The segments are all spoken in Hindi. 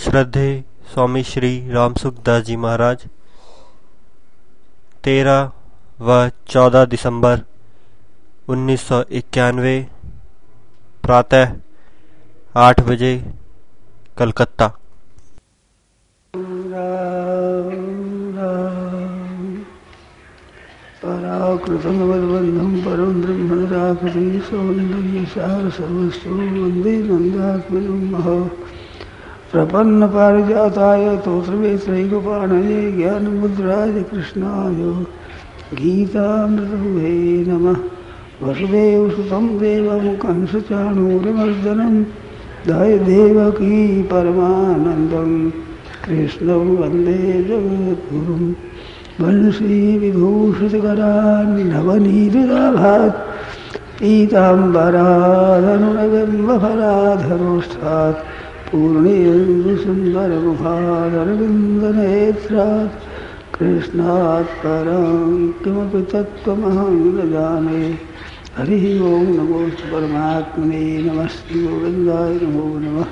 श्रद्धेय स्वामी श्री रामसुखदास जी महाराज 13 व 14 दिसंबर 1991 प्रातः 8 बजे कलकत्ता। पराकृतं वद्बन्धं परं ब्रह्मणराकृति सौन्दर्यसार सर्वस्तु वन्दे नन्दात्मजं महा प्रपन्न पारिजाताय तोत्रवेत्रैकपाणये ज्ञानमुद्राय कृष्णाय गीतामृतभुवे नमः। वसुदेवसुतं देवं कंसचाणूरमर्दनं देवकी परमानन्दं कृष्णं वन्दे जगद्गुरुं। वंशी विभूषितकरान् नवनीतदाभात् पीताम्बरादनुरगम्बफलाधरोष्ठात् पूर्णेन्दुसुन्दरमुखादरविन्दनेत्रात् कृष्णात् परं किमपि तत्त्वमहं न जाने। हरिः ओं नमोस्तु परमात्मने नमस्ते गोविन्दाय नमो नमः।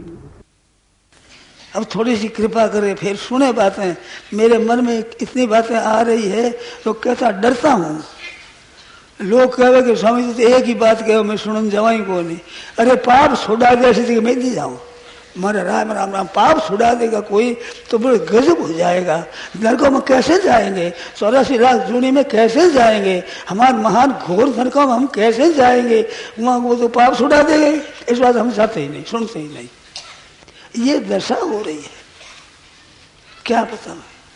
अब थोड़ी सी कृपा करें, फिर सुने बातें। मेरे मन में इतनी बातें आ रही है तो कहता डरता हूँ। लोग कहे कि स्वामी जी तो एक ही बात कहो, मैं सुनन जवाई को नहीं। अरे पाप छुड़ा दे ऐसी मैं नहीं जाऊँ। मारे राम राम राम पाप छुड़ा देगा कोई तो बड़े गजब हो जाएगा। नरकों में कैसे जाएंगे? 84 लाख जूनी में कैसे जाएंगे? हमारे महान घोर नरकों में हम कैसे जाएंगे? वहाँ वो तो पाप छुड़ा देंगे। इस बात हम जाते ही नहीं, सुनते ही नहीं। ये दशा हो रही है, क्या पता।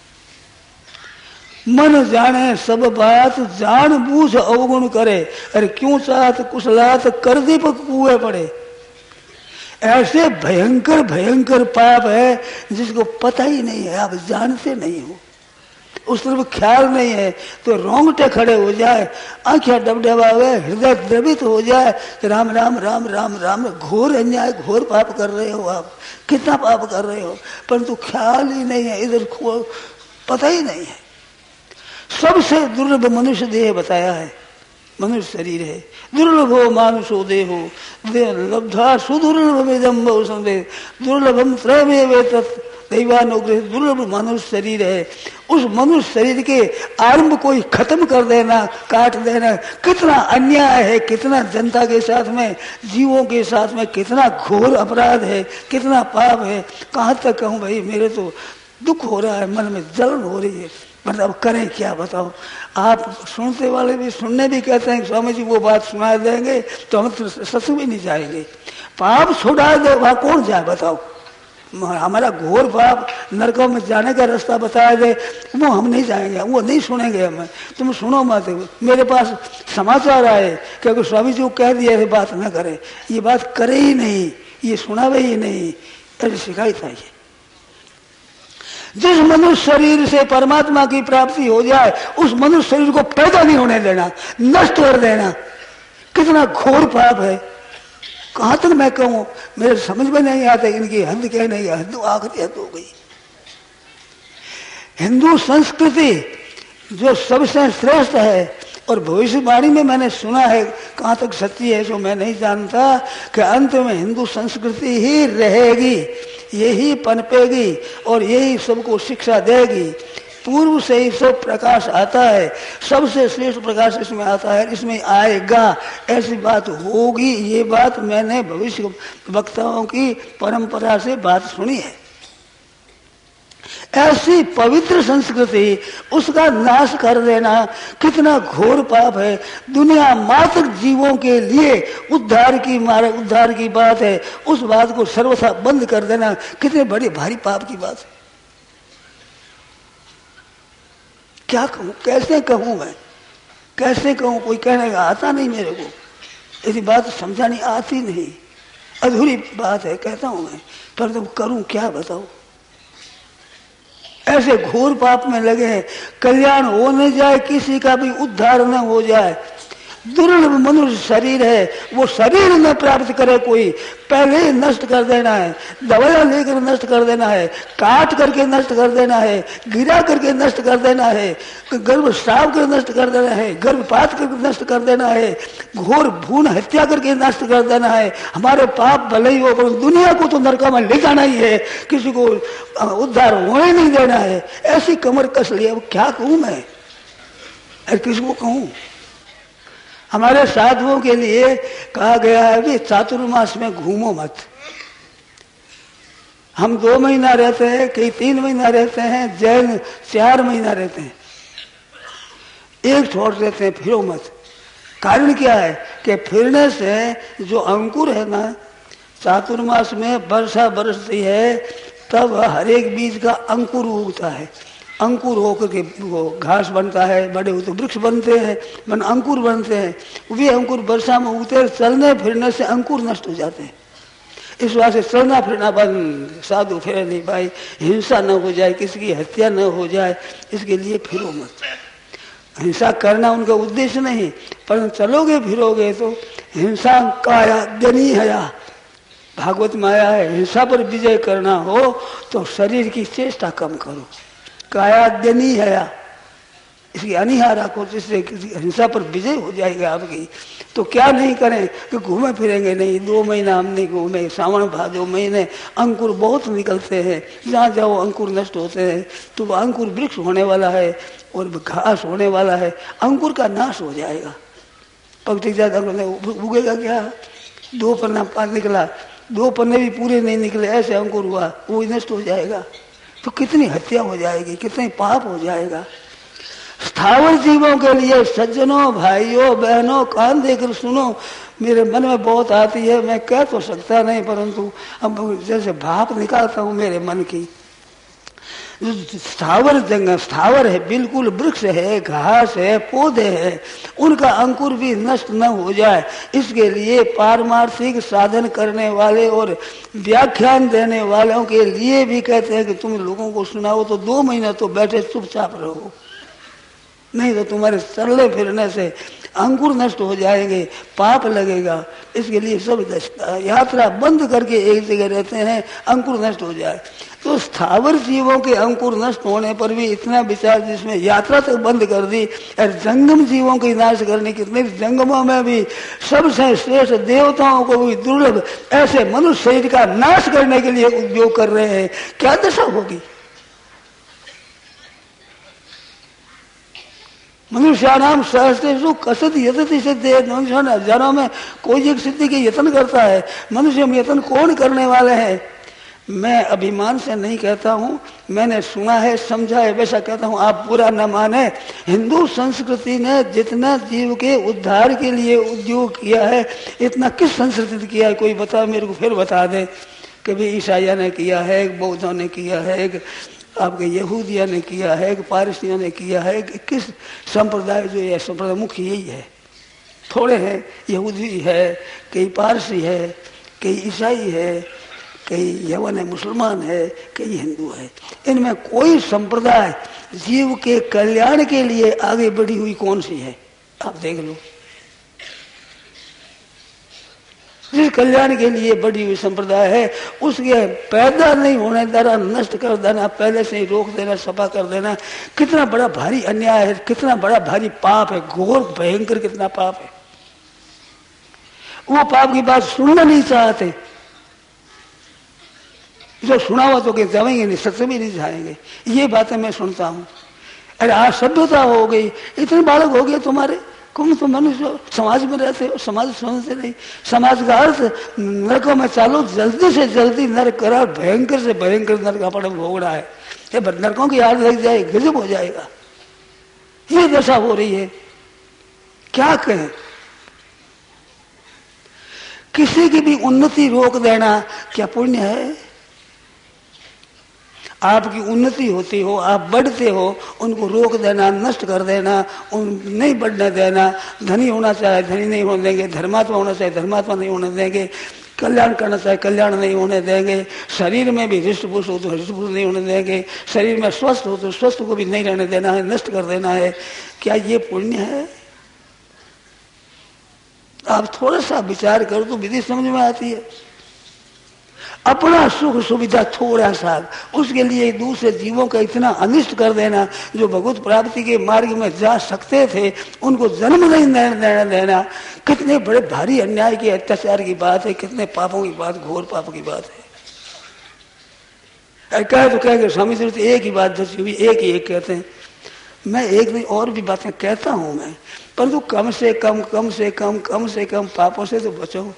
मन जाने सब बात जान बूझ अवगुण करे। अरे क्यों चाहत कुशलात कर दीपक कुएं पड़े। ऐसे भयंकर भयंकर पाप है जिसको पता ही नहीं है, आप जानते नहीं हो, उस तरफ ख्याल नहीं है तो रोंगटे खड़े हो जाए, आंखें डबडबावे, हृदय द्रवित हो जाए। राम राम राम राम राम। घोर अन्याय घोर पाप कर रहे हो आप, कितना पाप कर रहे हो, परंतु ख्याल ही नहीं है, इधर पता ही नहीं है। सबसे दुर्लभ मनुष्य देह बताया है, मनुष्य शरीर है। दुर्लभो मानुषो देहो देह लब्धा सुदुर्लभम दुर्लभम त्रयमेव तत् दैवानुग्रह। दुर्लभ मनुष्य शरीर है। उस मनुष्य शरीर के आरंभ कोई खत्म कर देना, काट देना, कितना अन्याय है, कितना जनता के साथ में, जीवों के साथ में कितना घोर अपराध है, कितना पाप है। कहाँ तक कहूँ भाई, मेरे तो दुख हो रहा है, मन में जलन हो रही है, मतलब करें क्या बताओ। आप सुनते वाले भी सुनने भी कहते हैं स्वामी जी वो बात सुना देंगे तो हम तो सत्संग भी नहीं जाएंगे। पाप छुड़ा दे वहां कौन जाए बताओ। हमारा घोर पाप नरकों में जाने का रास्ता बताया दे, वो हम नहीं जाएंगे, वो नहीं सुनेंगे हमें। तुम सुनो मत। मेरे पास समाचार आए कि अगर स्वामी जी को कह दिया ये बात न करे, ये बात करे ही नहीं, ये सुनावे ही नहीं, ऐसी शिकायत आई है। जिस मनुष्य शरीर से परमात्मा की प्राप्ति हो जाए उस मनुष्य शरीर को पैदा नहीं होने देना, नष्ट कर देना, कितना घोर पाप है। कहां तक मैं कहूं, मेरे समझ में नहीं आता इनकी हद क्या नहीं, हद आखिरी हद हो गई। हिंदू संस्कृति जो सबसे श्रेष्ठ है, और भविष्यवाणी में मैंने सुना है, कहां तक सच्ची है जो मैं नहीं जानता, कि अंत में हिंदू संस्कृति ही रहेगी, यही पनपेगी और यही सबको शिक्षा देगी। पूर्व से ही सब प्रकाश आता है, सबसे श्रेष्ठ प्रकाश इसमें आता है, इसमें आएगा, ऐसी बात होगी। ये बात मैंने भविष्य वक्ताओं की परंपरा से बात सुनी है। ऐसी पवित्र संस्कृति, उसका नाश कर देना कितना घोर पाप है। दुनिया मात्र जीवों के लिए उद्धार की बात है, उस बात को सर्वथा बंद कर देना कितने बड़ी भारी पाप की बात है। क्या कहूं, कैसे कहूं मैं, कैसे कहूं, कोई कहने का आता नहीं मेरे को, ऐसी बात समझानी आती नहीं, अधूरी बात है कहता हूं मैं, पर तुम करूं क्या बताओ। ऐसे घोर पाप में लगे हैं, कल्याण हो न जाए, किसी का भी उद्धार न हो जाए। दुर्लभ मनुष्य शरीर है, वो शरीर न प्राप्त करे कोई, पहले ही नष्ट कर देना है, दवाइयां लेकर नष्ट कर देना है, काट करके नष्ट कर देना है, गिरा करके नष्ट कर देना है, गर्भ स्राव कर नष्ट कर देना है, गर्भपात करके नष्ट कर देना है, घोर भ्रूण हत्या करके नष्ट कर देना है। हमारे पाप भले ही हो पर दुनिया को तो नरक में ले जाना ही है, किसी को उद्धार होने नहीं देना है। ऐसी कमर कस ली, अब क्या कहूं मैं, किसको कहूं। हमारे साधुओं के लिए कहा गया है कि चातुर्मास में घूमो मत। हम 2 महीना रहते हैं, कई 3 महीना रहते हैं, जैन 4 महीना रहते हैं, एक छोड़ देते हैं, फिरो मत। कारण क्या है कि फिरने से जो अंकुर है ना, चातुर्मास में वर्षा बरसती है तब हर एक बीज का अंकुर उगता है, अंकुर होकर के वो घास बनता है, बड़े होते वृक्ष बनते हैं, मन अंकुर बनते हैं। वे अंकुर वर्षा में उगते, चलने फिरने से अंकुर नष्ट हो जाते हैं। इस वास्ते चलना फिरना बंद, साधु फिर नहीं भाई, हिंसा न हो जाए, किसी की हत्या न हो जाए, इसके लिए फिरो मत। हिंसा करना उनका उद्देश्य नहीं, पर चलोगे फिरोगे तो हिंसा काया जनी हया, भागवत में आया है, हिंसा पर विजय करना हो तो शरीर की चेष्टा कम करो, कायाद्यनी है, इसकी अनिहा रखो, जिससे हिंसा पर विजय हो जाएगा आपकी। तो क्या नहीं करें कि घूमे फिरेंगे नहीं, 2 महीना हम नहीं घूमे, सावन भादो महीने अंकुर बहुत निकलते हैं, जहाँ जाओ अंकुर नष्ट होते हैं, तो वह अंकुर वृक्ष होने वाला है और घास होने वाला है, अंकुर का नाश हो जाएगा। पक्ति ज्यादा उगेगा क्या, 2 पन्ना पान निकला, 2 पन्ने भी पूरे नहीं निकले, ऐसे अंकुर हुआ, वो नष्ट हो जाएगा। तो कितनी हत्या हो जाएगी, कितने पाप हो जाएगा। स्थावर जीवों के लिए सज्जनों, भाइयों, बहनों, कान देकर सुनो, मेरे मन में बहुत आती है, मैं कह तो सकता नहीं, परंतु अब जैसे भाप निकालता हूँ मेरे मन की। स्थावर जंगल, स्थावर है, बिल्कुल वृक्ष है, घास है, पौधे हैं, उनका अंकुर भी नष्ट न हो जाए, इसके लिए पारमार्थिक साधन करने वाले और व्याख्यान देने वालों के लिए भी कहते हैं कि तुम लोगों को सुनाओ तो 2 महीना तो बैठे चुपचाप रहो, नहीं तो तुम्हारे चलने फिरने से अंकुर नष्ट हो जाएंगे, पाप लगेगा। इसके लिए सब यात्रा बंद करके एक जगह रहते हैं, अंकुर नष्ट हो जाए। तो स्थावर जीवों के अंकुर नष्ट होने पर भी इतना विचार, जिसमें यात्रा तक बंद कर दी, और जंगम जीवों की नाश करने, कितने जंगमों में भी सबसे श्रेष्ठ देवताओं को भी दुर्लभ ऐसे मनुष्य शरीर का नाश करने के लिए उद्योग कर रहे हैं, क्या दशा होगी। मनुष्यानाम सहस्रेषु कसत यतति सिद्धि, मनुष्य हजारों में कोई एक सिद्धि के यत्न करता है, मनुष्य में यत्न कौन करने वाले हैं। मैं अभिमान से नहीं कहता हूँ, मैंने सुना है, समझा है, वैसा कहता हूँ, आप बुरा न माने। हिंदू संस्कृति ने जितना जीव के उद्धार के लिए उद्योग किया है, इतना किस संस्कृति ने किया है, कोई बता, मेरे को फिर बता दे। कभी ईसाइया ने किया है, बौद्धों ने किया है, आपके यहूदिया ने किया है, पारसियों ने किया है, किस संप्रदाय, जो ये संप्रदाय मुख्य यही है, थोड़े हैं, यहूदी है, कई पारसी है, कई ईसाई है, कई यवन है, मुसलमान है, कई हिंदू है। इनमें कोई संप्रदाय जीव के कल्याण के लिए आगे बढ़ी हुई कौन सी है, आप देख लो। जिस कल्याण के लिए बढ़ी हुई संप्रदाय है, उसके पैदा नहीं होने देना, नष्ट कर देना, पहले से ही रोक देना, सफा कर देना, कितना बड़ा भारी अन्याय है, कितना बड़ा भारी पाप है, घोर भयंकर कितना पाप है। वो पाप की बात सुनना नहीं चाहते, जो सुना हुआ तो जाएंगे नहीं, सत्य भी नहीं जाएंगे। ये बातें मैं सुनता हूँ। अरे आज सभ्यता हो गई, इतने बालक हो गए तुम्हारे, कौन तुम मनुष्य समाज में रहते हो, समाज समझते नहीं। समाज का अर्थ नरकों में चालो, जल्दी से जल्दी नरक करा, भयंकर से भयंकर नरक अपने भोगना है। नरकों की याद लग जाए, गजब हो जाएगा। ये दशा हो रही है, क्या कहें। किसी की भी उन्नति रोक देना क्या पुण्य है। आपकी उन्नति होती हो, आप बढ़ते हो, उनको रोक देना, नष्ट कर देना, उन नहीं बढ़ने देना। धनी होना चाहे धनी नहीं होने देंगे, धर्मात्मा होना चाहे धर्मात्मा नहीं होने देंगे, कल्याण करना चाहे कल्याण नहीं होने देंगे। शरीर में भी हृष्ट पुरुष हो तो हृष्ट पुरुष नहीं होने देंगे, शरीर में स्वस्थ हो तो स्वस्थ को भी नहीं रहने देना है, नष्ट कर देना है। क्या ये पुण्य है? आप थोड़ा सा विचार करो तो विधि समझ में आती है। अपना सुख सुविधा थोड़ा सा, उसके लिए दूसरे जीवों का इतना अनिष्ट कर देना, जो भगवत प्राप्ति के मार्ग में जा सकते थे उनको जन्म नहीं देना, कितने बड़े भारी अन्याय की, अत्याचार की बात है, कितने पापों की बात, घोर पाप की बात है। कहे तो कहेंगे स्वामी जी तो एक ही बात दसी हुई, एक ही एक कहते हैं। मैं एक नहीं और भी बातें कहता हूं मैं, परंतु कम से कम पापों से तो बचो।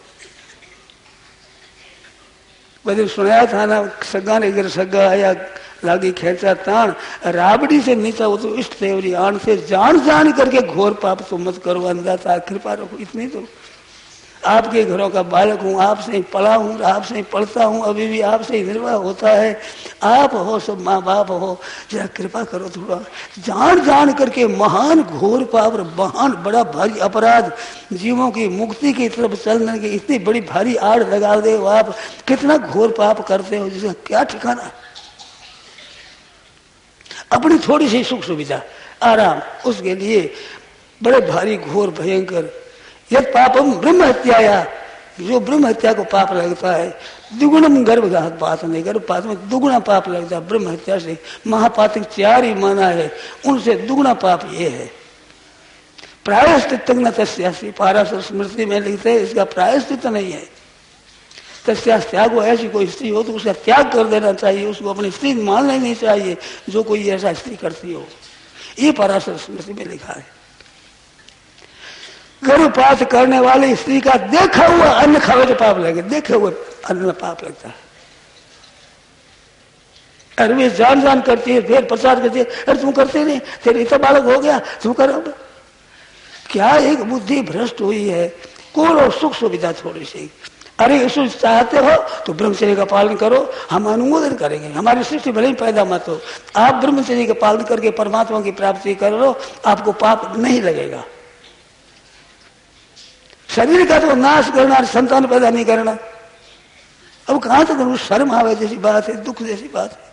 बदल सुनाया था ना, सगा ने इधर सगा आया लागी खेचा तान, राबड़ी से नीचा वो तो इष्ट देवरी आन से जान करके घोर पाप तो मत करो, अंधाता कृपा रखो। इतनी तो आपके घरों का बालक हूँ, आपसे ही पला हूँ, आपसे ही पढ़ता हूँ, अभी भी आपसे ही निर्वाह होता है। आप हो, सब माँ बाप हो, जरा कृपा करो थोड़ा। जान करके महान घोर पाप, महान बड़ा भारी अपराध, जीवों की मुक्ति की तरफ चलने की इतनी बड़ी भारी आड़ लगा दे हो आप, कितना घोर पाप करते हो जिसका क्या ठिकाना। अपनी थोड़ी सी सुख सुविधा आराम, उसके लिए बड़े भारी घोर भयंकर यद पापम ब्रह्म हत्याया, जो ब्रह्म हत्या को पाप लगता है, दुगुणम गर्भघात पात नहीं, गर्भपात में दुगुना पाप लगता है। ब्रह्म हत्या से महापातक 4 ही माना है, उनसे दुगुना पाप ये है। प्रायश्चित न तस्यासी, पाराशर स्मृति में लिखते हैं इसका प्रायश्चित नहीं है। तस्यास त्यागो, ऐसी कोई स्त्री हो तो उसका त्याग कर देना चाहिए, उसको अपनी स्त्री मानना ही नहीं चाहिए जो कोई ऐसा स्त्री करती हो। ये पाराशर स्मृति में लिखा है। गर्भपात करने वाली स्त्री का देखा हुआ अन्न खावे तो पाप लगे, देखे हुए अन्न में पाप लगता है। अरे वे जान करती है, फिर प्रचार करती है, अरे तुम करते नहीं, तेरे इतना बालक हो गया तुम करो। क्या एक बुद्धि भ्रष्ट हुई है। करो सुख सुविधा थोड़ी सी। अरे यीशु चाहते हो तो ब्रह्मचर्य का पालन करो, हम अनुमोदन करेंगे। हमारी सृष्टि भले ही पैदा मत हो, आप ब्रह्मचर्य का पालन करके परमात्मा की प्राप्ति करो, आपको पाप नहीं लगेगा। शरीर का तो नाश करना, संतान पैदा नहीं करना, अब कहां तक शर्म आवे जैसी बात है, दुख जैसी बात है।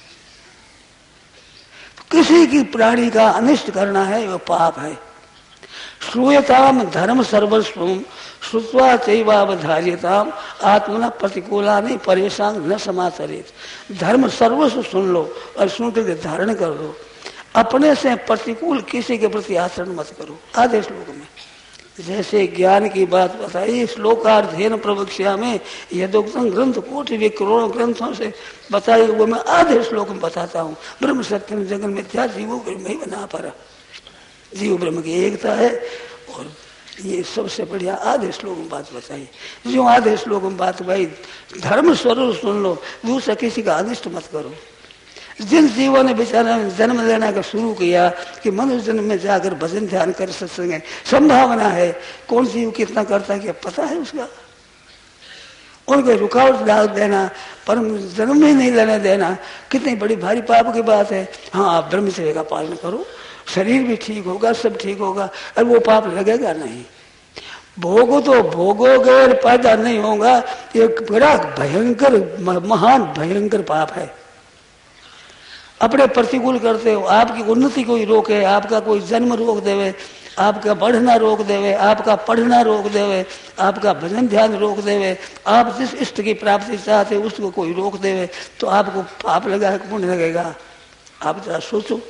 किसी की प्राणी का अनिष्ट करना है वह पाप है। श्रूयताम धर्म सर्वस्वम श्रुत्वा चैवावधार्यताम आत्मना प्रतिकूला नहीं परेशान न समाचरित। धर्म सर्वस्व सुन लो और सुन करके धारण कर लो, अपने से प्रतिकूल किसी के प्रति आचरण मत करो। आधे श्लोक में जैसे ज्ञान की बात बताई, श्लोकार्धेन प्रवक्ष्या में यदोक्तम ग्रंथ कोटि भी करोड़ों ग्रंथों से बताए हुए मैं आधे श्लोक में बताता हूँ। ब्रह्म सत्यम जगन मिथ्या जीवो ब्रह्म ही बना पड़ा, जीव ब्रह्म की एकता है। और ये सबसे बढ़िया आधे श्लोक में बात बताई। जो आधे श्लोक में बात भाई, धर्म स्वरूप सुन लो, दूसरा किसी का अनिष्ट मत करो। जिन जीवों ने बेचारा जन्म लेना का शुरू किया कि मनुष्य जन्म में जाकर भजन ध्यान कर सत्संग संभावना है, कौन जीव कितना करता है क्या पता है उसका। उनको रुकावट डाल देना, परम जन्म ही नहीं लेने देना, कितनी बड़ी भारी पाप की बात है। हाँ आप ब्रह्मचर्य का पालन करो, शरीर भी ठीक होगा, सब ठीक होगा, और वो पाप लगेगा नहीं। भोगो तो भोगोगे, पैदा नहीं होगा। एक बड़ा भयंकर महान भयंकर पाप है। अपने प्रतिकूल करते हो, आपकी उन्नति कोई रोके, आपका कोई जन्म रोक देवे, आपका बढ़ना रोक देवे, आपका पढ़ना रोक देवे, आपका भजन ध्यान रोक देवे, आप जिस इष्ट की प्राप्ति चाहते उसको कोई रोक देवे, तो आपको पाप लगा है, पुण्य लगेगा। आप जरा सोचो,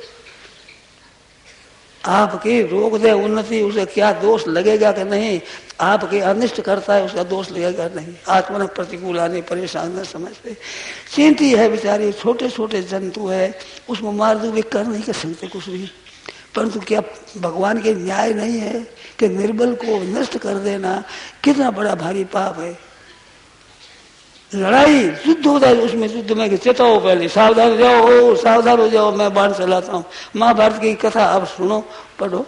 आपकी रोक दे उन्नति, उसे क्या दोष लगेगा कि नहीं। आपके अनिष्ट करता है उसका दोष लगेगा नहीं। आत्मा प्रतिकूल आने परेशान न समझते। चिंती है बेचारी, छोटे छोटे जंतु है, उसको मार दो, वे कर नहीं कर सकते कुछ भी। परंतु क्या भगवान के न्याय नहीं है कि निर्बल को नष्ट कर देना कितना बड़ा भारी पाप है। लड़ाई युद्ध होता है, उसमें युद्ध में चेताओ पहले, सावधान हो जाओ, सावधान हो जाओ, मैं बाण चलाता हूँ। महाभारत की कथा आप सुनो, पढ़ो,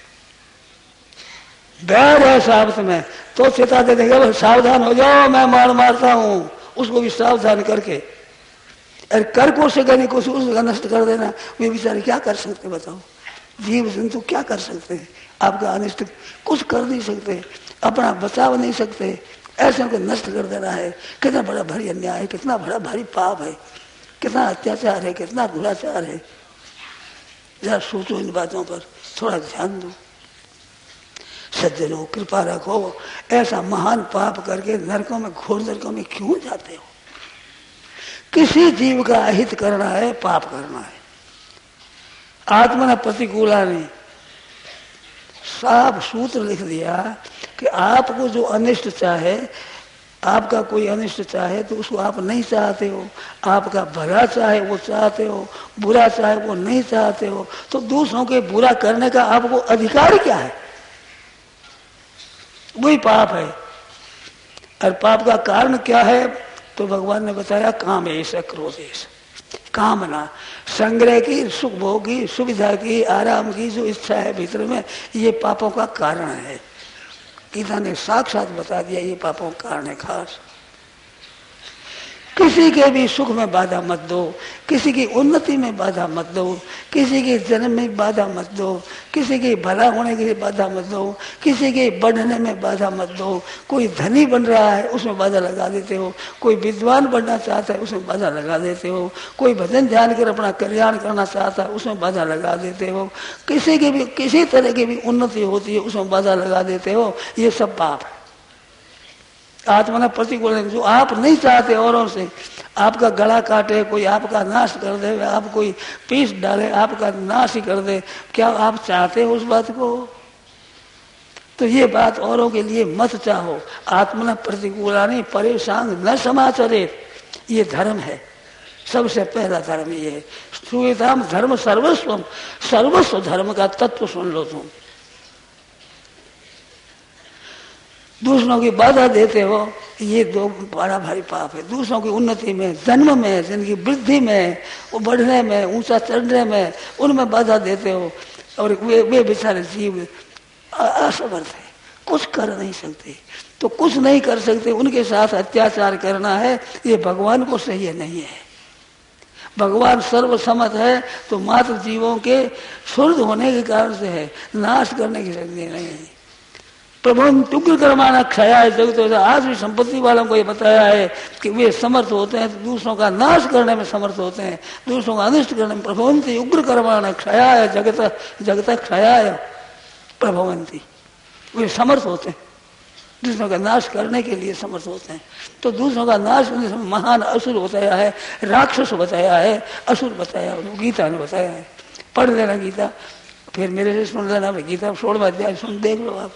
बैर है साहब में तो चेता दे देगा, सावधान हो जाओ, मैं मार मारता हूँ। उसको भी सावधान करके, अरे कर को से नहीं कुछ उसका नष्ट कर देना, वे बेचारे क्या कर सकते बताओ। जीव जंतु क्या कर सकते हैं, आपका अनिष्ट कुछ कर नहीं सकते, अपना बचाव नहीं सकते, ऐसे को नष्ट कर देना है। कितना बड़ा भारी अन्याय है, कितना बड़ा भारी पाप है, कितना अत्याचार है, कितना दुराचार है। जरा सोचो इन बातों पर, थोड़ा ध्यान दो। सज्जनों कृपा रखो, ऐसा महान पाप करके नरकों में, घोर नरकों में क्यों जाते हो? किसी जीव का अहित करना है, पाप करना है। आत्मना प्रतिकूला ने साफ सूत्र लिख दिया कि आपको जो अनिष्ट चाहे, आपका कोई अनिष्ट चाहे तो उसको आप नहीं चाहते हो, आपका भला चाहे वो चाहते हो, बुरा चाहे वो नहीं चाहते हो, तो दूसरों के बुरा करने का आपको अधिकार क्या है? वही पाप है। और पाप का कारण क्या है? तो भगवान ने बताया काम ऐसा, क्रोध ऐसा, कामना, संग्रह की, सुख भोग की, सुविधा की, आराम की जो इच्छा है भीतर में, ये पापों का कारण है। गीता ने साक्षात बता दिया ये पापों का कारण है खास। किसी के भी सुख में बाधा मत दो, किसी की उन्नति में बाधा मत दो, किसी के जन्म में बाधा मत दो, किसी के भला होने के लिए बाधा मत दो, किसी के बढ़ने में बाधा मत दो। कोई धनी बन रहा है उसमें बाधा लगा देते हो, कोई विद्वान बनना चाहता है उसमें बाधा लगा देते हो, कोई भजन ध्यान कर अपना कल्याण करना चाहता है उसमें बाधा लगा देते हो, किसी की भी किसी तरह की भी उन्नति होती है उसमें बाधा लगा देते हो। ये सब पाप है। आत्मा प्रतिकूल, जो आप नहीं चाहते औरों से, आपका गला काटे, कोई आपका नाश कर दे, आप कोई पीस डाले, आपका नाश ही कर दे, क्या आप चाहते हो उस बात को? तो ये बात औरों के लिए मत चाहो। आत्मना प्रतिकूलानि परेशान न समाचरेत, ये धर्म है, सबसे पहला धर्म ये है। श्रूयताम धर्म सर्वस्वम, सर्वस्व धर्म का तत्व सुन लो तुम। दूसरों की बाधा देते हो, ये दो बड़ा भारी पाप है। दूसरों की उन्नति में, जन्म में, जिनकी वृद्धि में, वो बढ़ने में, ऊंचा चढ़ने में, उनमें बाधा देते हो। और वे बेचारे जीव असमर्थ है, कुछ कर नहीं सकते। तो कुछ नहीं कर सकते उनके साथ अत्याचार करना है, ये भगवान को सही नहीं है। भगवान सर्वसम्मत है तो मात्र जीवों के शुद्ध होने के कारण से है, नाश करने की शक्ति नहीं है। प्रभु टुक्र कर्माना क्षया है जगत। आज भी संपत्ति वालों को ये बताया है कि वे समर्थ होते हैं तो दूसरों का नाश करने में समर्थ होते हैं, दूसरों का अनिष्ट करने में। प्रभवंती उग्र कर्माना क्षया है जगत, जगत क्षया है प्रभवंती, वे समर्थ होते हैं, दूसरों का नाश करने के लिए समर्थ होते हैं। तो दूसरों का नाश करने से महान असुर बताया है, राक्षस बताया है, असुर बताया है, गीता ने बताया है। पढ़ लेना गीता, फिर मेरे से सुन लेना। गीता 16वां अध्याय सुन देख लो आप।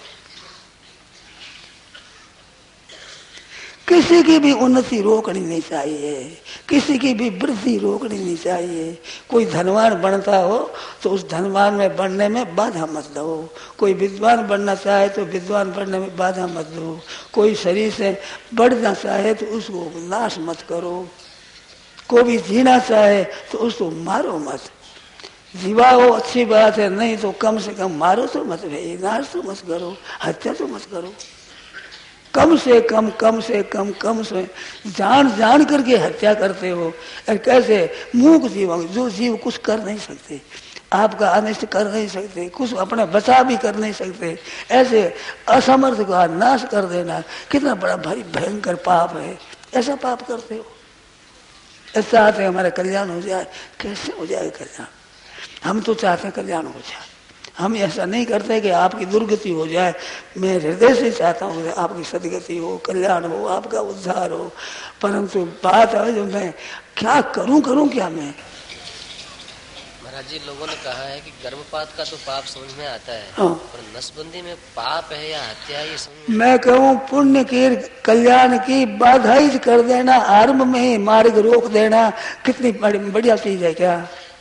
किसी की भी उन्नति रोकनी नहीं चाहिए, किसी की भी वृद्धि रोकनी नहीं चाहिए। कोई धनवान बनता हो तो उस धनवान में बनने में बाधा मत दो, कोई विद्वान बनना चाहे तो विद्वान बनने में बाधा मत दो, कोई शरीर से बढ़ना चाहे तो उसको नाश मत करो, कोई भी जीना चाहे तो उसको मारो मत। जीवा हो अच्छी बात है, नहीं तो कम से कम मारो तो मत भाई, नाश तो मत करो, हत्या तो मत करो। कम से कम, कम से कम, कम से जान जान करके हत्या करते हो। और कैसे? मूक जीव, जो जीव कुछ कर नहीं सकते, आपका अनिष्ट कर नहीं सकते, कुछ अपने बचा भी कर नहीं सकते, ऐसे असमर्थ का नाश कर देना कितना बड़ा भारी भयंकर पाप है। ऐसा पाप करते हो। ऐसा चाहते हैं हमारा कल्याण हो जाए, कैसे हो जाए कल्याण? हम तो चाहते हैं कल्याण हो जाए, हम ऐसा नहीं करते कि आपकी दुर्गति हो जाए। मैं हृदय से चाहता हूँ आपकी सदगति हो, कल्याण हो, आपका उद्धार हो। परंतु बात है जो मैं क्या करूं क्या मैं? महाराज जी, लोगों ने कहा है कि गर्भपात का तो पाप समझ में आता है, हाँ। पर नसबंदी में पाप है या हत्या है ये समझ। मैं कहूँ पुण्य की, कल्याण की बाधा ही कर देना, आरंभ में ही मार्ग रोक देना, कितनी बढ़िया चीज है क्या?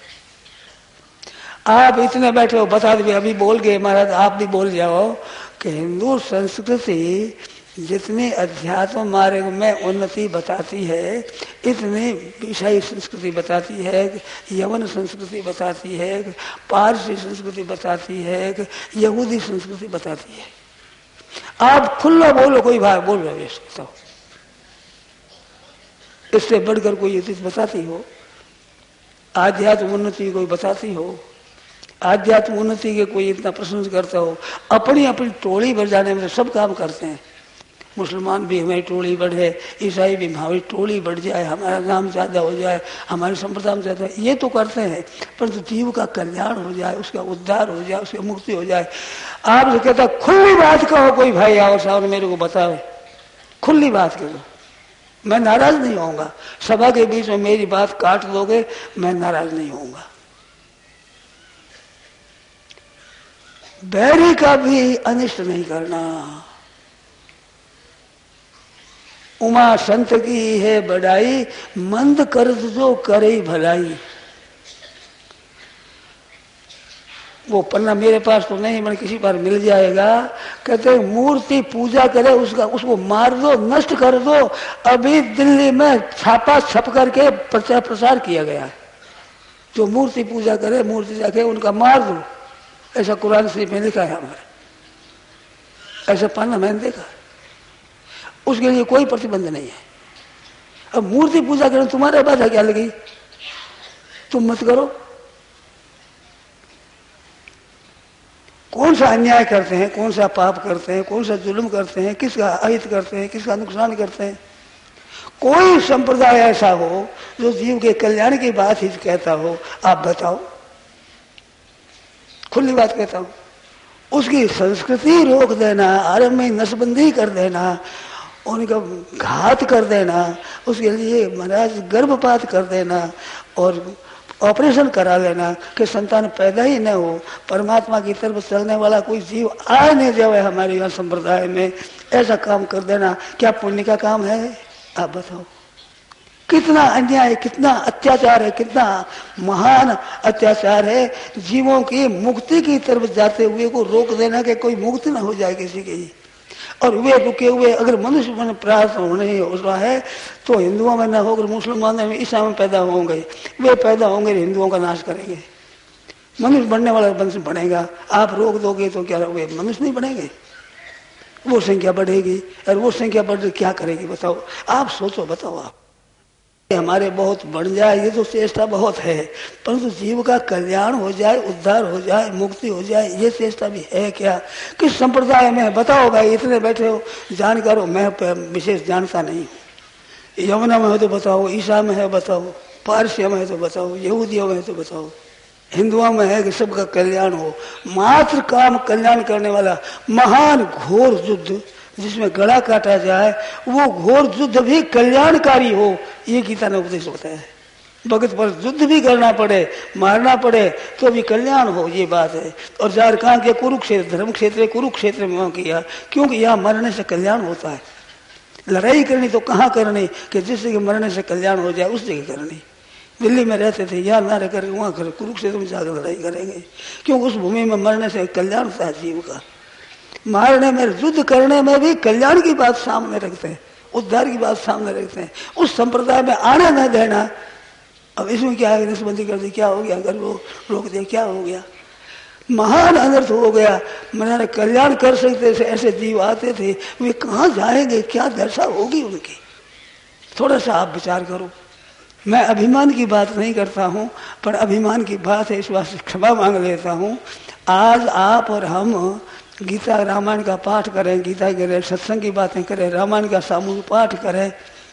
आप इतने बैठे हो, बता दे अभी बोल गए महाराज, आप भी बोल जाओ कि हिंदू संस्कृति जितनी अध्यात्म मार्ग में उन्नति बताती है, इतनी विषयी संस्कृति बताती है, यवन संस्कृति बताती है, पारसी संस्कृति बताती है, यहूदी संस्कृति बताती है। आप खुला बोलो, कोई भाई बोल रहे हो, इससे बढ़कर कोई चीज बताती हो? आध्यात्म उन्नति कोई बताती हो? आध्यात्म उन्नति के कोई इतना प्रशंसा करता हो? अपनी अपनी टोली भर जाने में सब काम करते हैं, मुसलमान भी हमारी टोली बढ़े, ईसाई भी हमारी टोली बढ़ जाए, हमारा नाम ज्यादा हो जाए, हमारे संप्रदाय में ज्यादा, ये तो करते हैं, परंतु जीव का कल्याण हो जाए, उसका उद्धार हो जाए, उसकी मुक्ति हो जाए। आपसे कहता खुली बात कहो, कोई भाई आओ साहब मेरे को बताओ, खुली बात करो, मैं नाराज नहीं होऊंगा। सभा के बीच में मेरी बात काट दोगे, मैं नाराज नहीं होऊंगा। बैरी का भी अनिष्ट नहीं करना। उमा संत की है बड़ाई, मंद कर जो करे भलाई। वो पन्ना मेरे पास तो नहीं, मैंने किसी पर मिल जाएगा। कहते मूर्ति पूजा करे उसको मार दो, नष्ट कर दो। अभी दिल्ली में छापा छप करके प्रचार प्रसार किया गया है, जो मूर्ति पूजा करे, मूर्ति जाके उनका मार दो, ऐसा कुरान शरीफ में लिखा है हमारे, ऐसा पन्ना मैंने देखा। उसके लिए कोई प्रतिबंध नहीं है। अब मूर्ति पूजा करें, तुम्हारे बाधा क्या लगी, तुम मत करो। कौन सा अन्याय करते हैं, कौन सा पाप करते हैं, कौन सा जुल्म करते हैं, किसका अहित करते हैं, किसका नुकसान करते हैं। कोई संप्रदाय ऐसा हो जो जीव के कल्याण की बात ही कहता हो, आप बताओ, खुली बात कहता हूं। उसकी संस्कृति रोक देना, आरंभ में नसबंदी कर देना, उनका घात कर देना, उसके लिए महाराज गर्भपात कर देना और ऑपरेशन करा लेना कि संतान पैदा ही न हो, परमात्मा की तरफ चलने वाला कोई जीव आ नहीं जाए हमारे यहाँ संप्रदाय में, ऐसा काम कर देना क्या पुण्य का काम है? आप बताओ। कितना अन्याय, कितना अत्याचार है, कितना महान अत्याचार है। जीवों की मुक्ति की तरफ जाते हुए को रोक देना कि कोई मुक्ति न हो जाए किसी की। और वे रुके हुए अगर मनुष्य मन प्राप्त होने हो रहा है तो हिंदुओं में न होकर मुसलमानों में, ईसाई में पैदा होंगे, वे पैदा होंगे, हिंदुओं का नाश करेंगे। मनुष्य बनने वाला वंश बढ़ेगा, आप रोक दोगे तो क्या वे मनुष्य नहीं बढ़ेंगे, वो संख्या बढ़ेगी। और वो संख्या बढ़ क्या करेगी बताओ, आप सोचो, बताओ आप। हमारे बहुत बढ़ जाए ये तो चेष्टा बहुत है, परंतु जीव का कल्याण हो जाए, उद्धार हो जाए, मुक्ति हो जाए, ये चेष्टा भी है क्या? किस संप्रदाय में बताओ भाई, इतने बैठे हो जानकार हो, मैं विशेष जानता नहीं हूँ। यमुना में है तो बताओ, ईसा में है बताओ, पारसिया में है तो बताओ, यहूदियों में है तो बताओ, हिंदुओं में है कि सबका कल्याण हो। मात्र काम कल्याण करने वाला महान घोर युद्ध जिसमें गला काटा जाए, वो घोर युद्ध भी कल्याणकारी हो, ये गीता ने उपदेश बताया है। भगत पर युद्ध भी करना पड़े, मारना पड़े तो भी कल्याण हो, ये बात है। और जार कहाँ के कुरुक्षेत्र, धर्म क्षेत्र कुरुक्षेत्र में किया, क्योंकि यहाँ मरने से कल्याण होता है। लड़ाई करनी तो कहाँ करनी कि जिससे कि मरने से कल्याण हो जाए उस जगह करनी। दिल्ली में रहते थे, यहाँ ना रह कर वहाँ कर, कुरुक्षेत्र में जाकर लड़ाई करेंगे, क्योंकि उस भूमि में मरने से कल्याण होता है जीव का। मारने में, युद्ध करने में भी कल्याण की बात सामने रखते हैं, उद्धार की बात सामने रखते हैं। उस संप्रदाय में आने न देना। अब इसमें क्या है, नसबंदी कर दी, क्या हो गया, अगर वो रोक दिया क्या हो गया, महान अनर्थ हो गया। मैंने कल्याण कर सकते थे, ऐसे जीव आते थे, वे कहाँ जाएंगे, क्या दशा होगी उनकी, थोड़ा सा आप विचार करो। मैं अभिमान की बात नहीं करता हूँ, पर अभिमान की बात है, इस बात से क्षमा मांग लेता हूँ। आज आप और हम गीता रामायण का पाठ करें, गीता करें, सत्संग की बातें करें, रामायण का सामूहिक पाठ करें,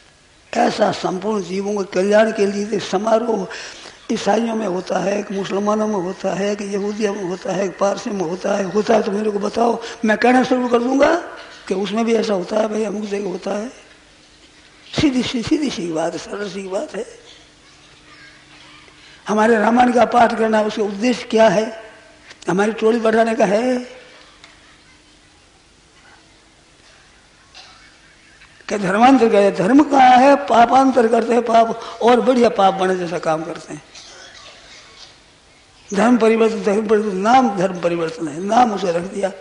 ऐसा संपूर्ण जीवों के कल्याण के लिए समारोह ईसाइयों में होता है, कि मुसलमानों में होता है, कि यहूदियों में होता है, पारसी में होता है तो मेरे को बताओ, मैं कहना शुरू कर दूंगा कि उसमें भी ऐसा होता है भाई, अमुक जगह होता है। सीधी सी बात है, सरल सी बात है। हमारे रामायण का पाठ करना, उसका उद्देश्य क्या है? हमारी टोली बढ़ाने का है कि धर्मांतर करे? धर्म कहाँ है? पापांतर करते हैं, पाप और बढ़िया पाप बने जैसा काम करते हैं। धर्म परिवर्तन, नाम धर्म परिवर्तन है, नाम उसे रख दिया।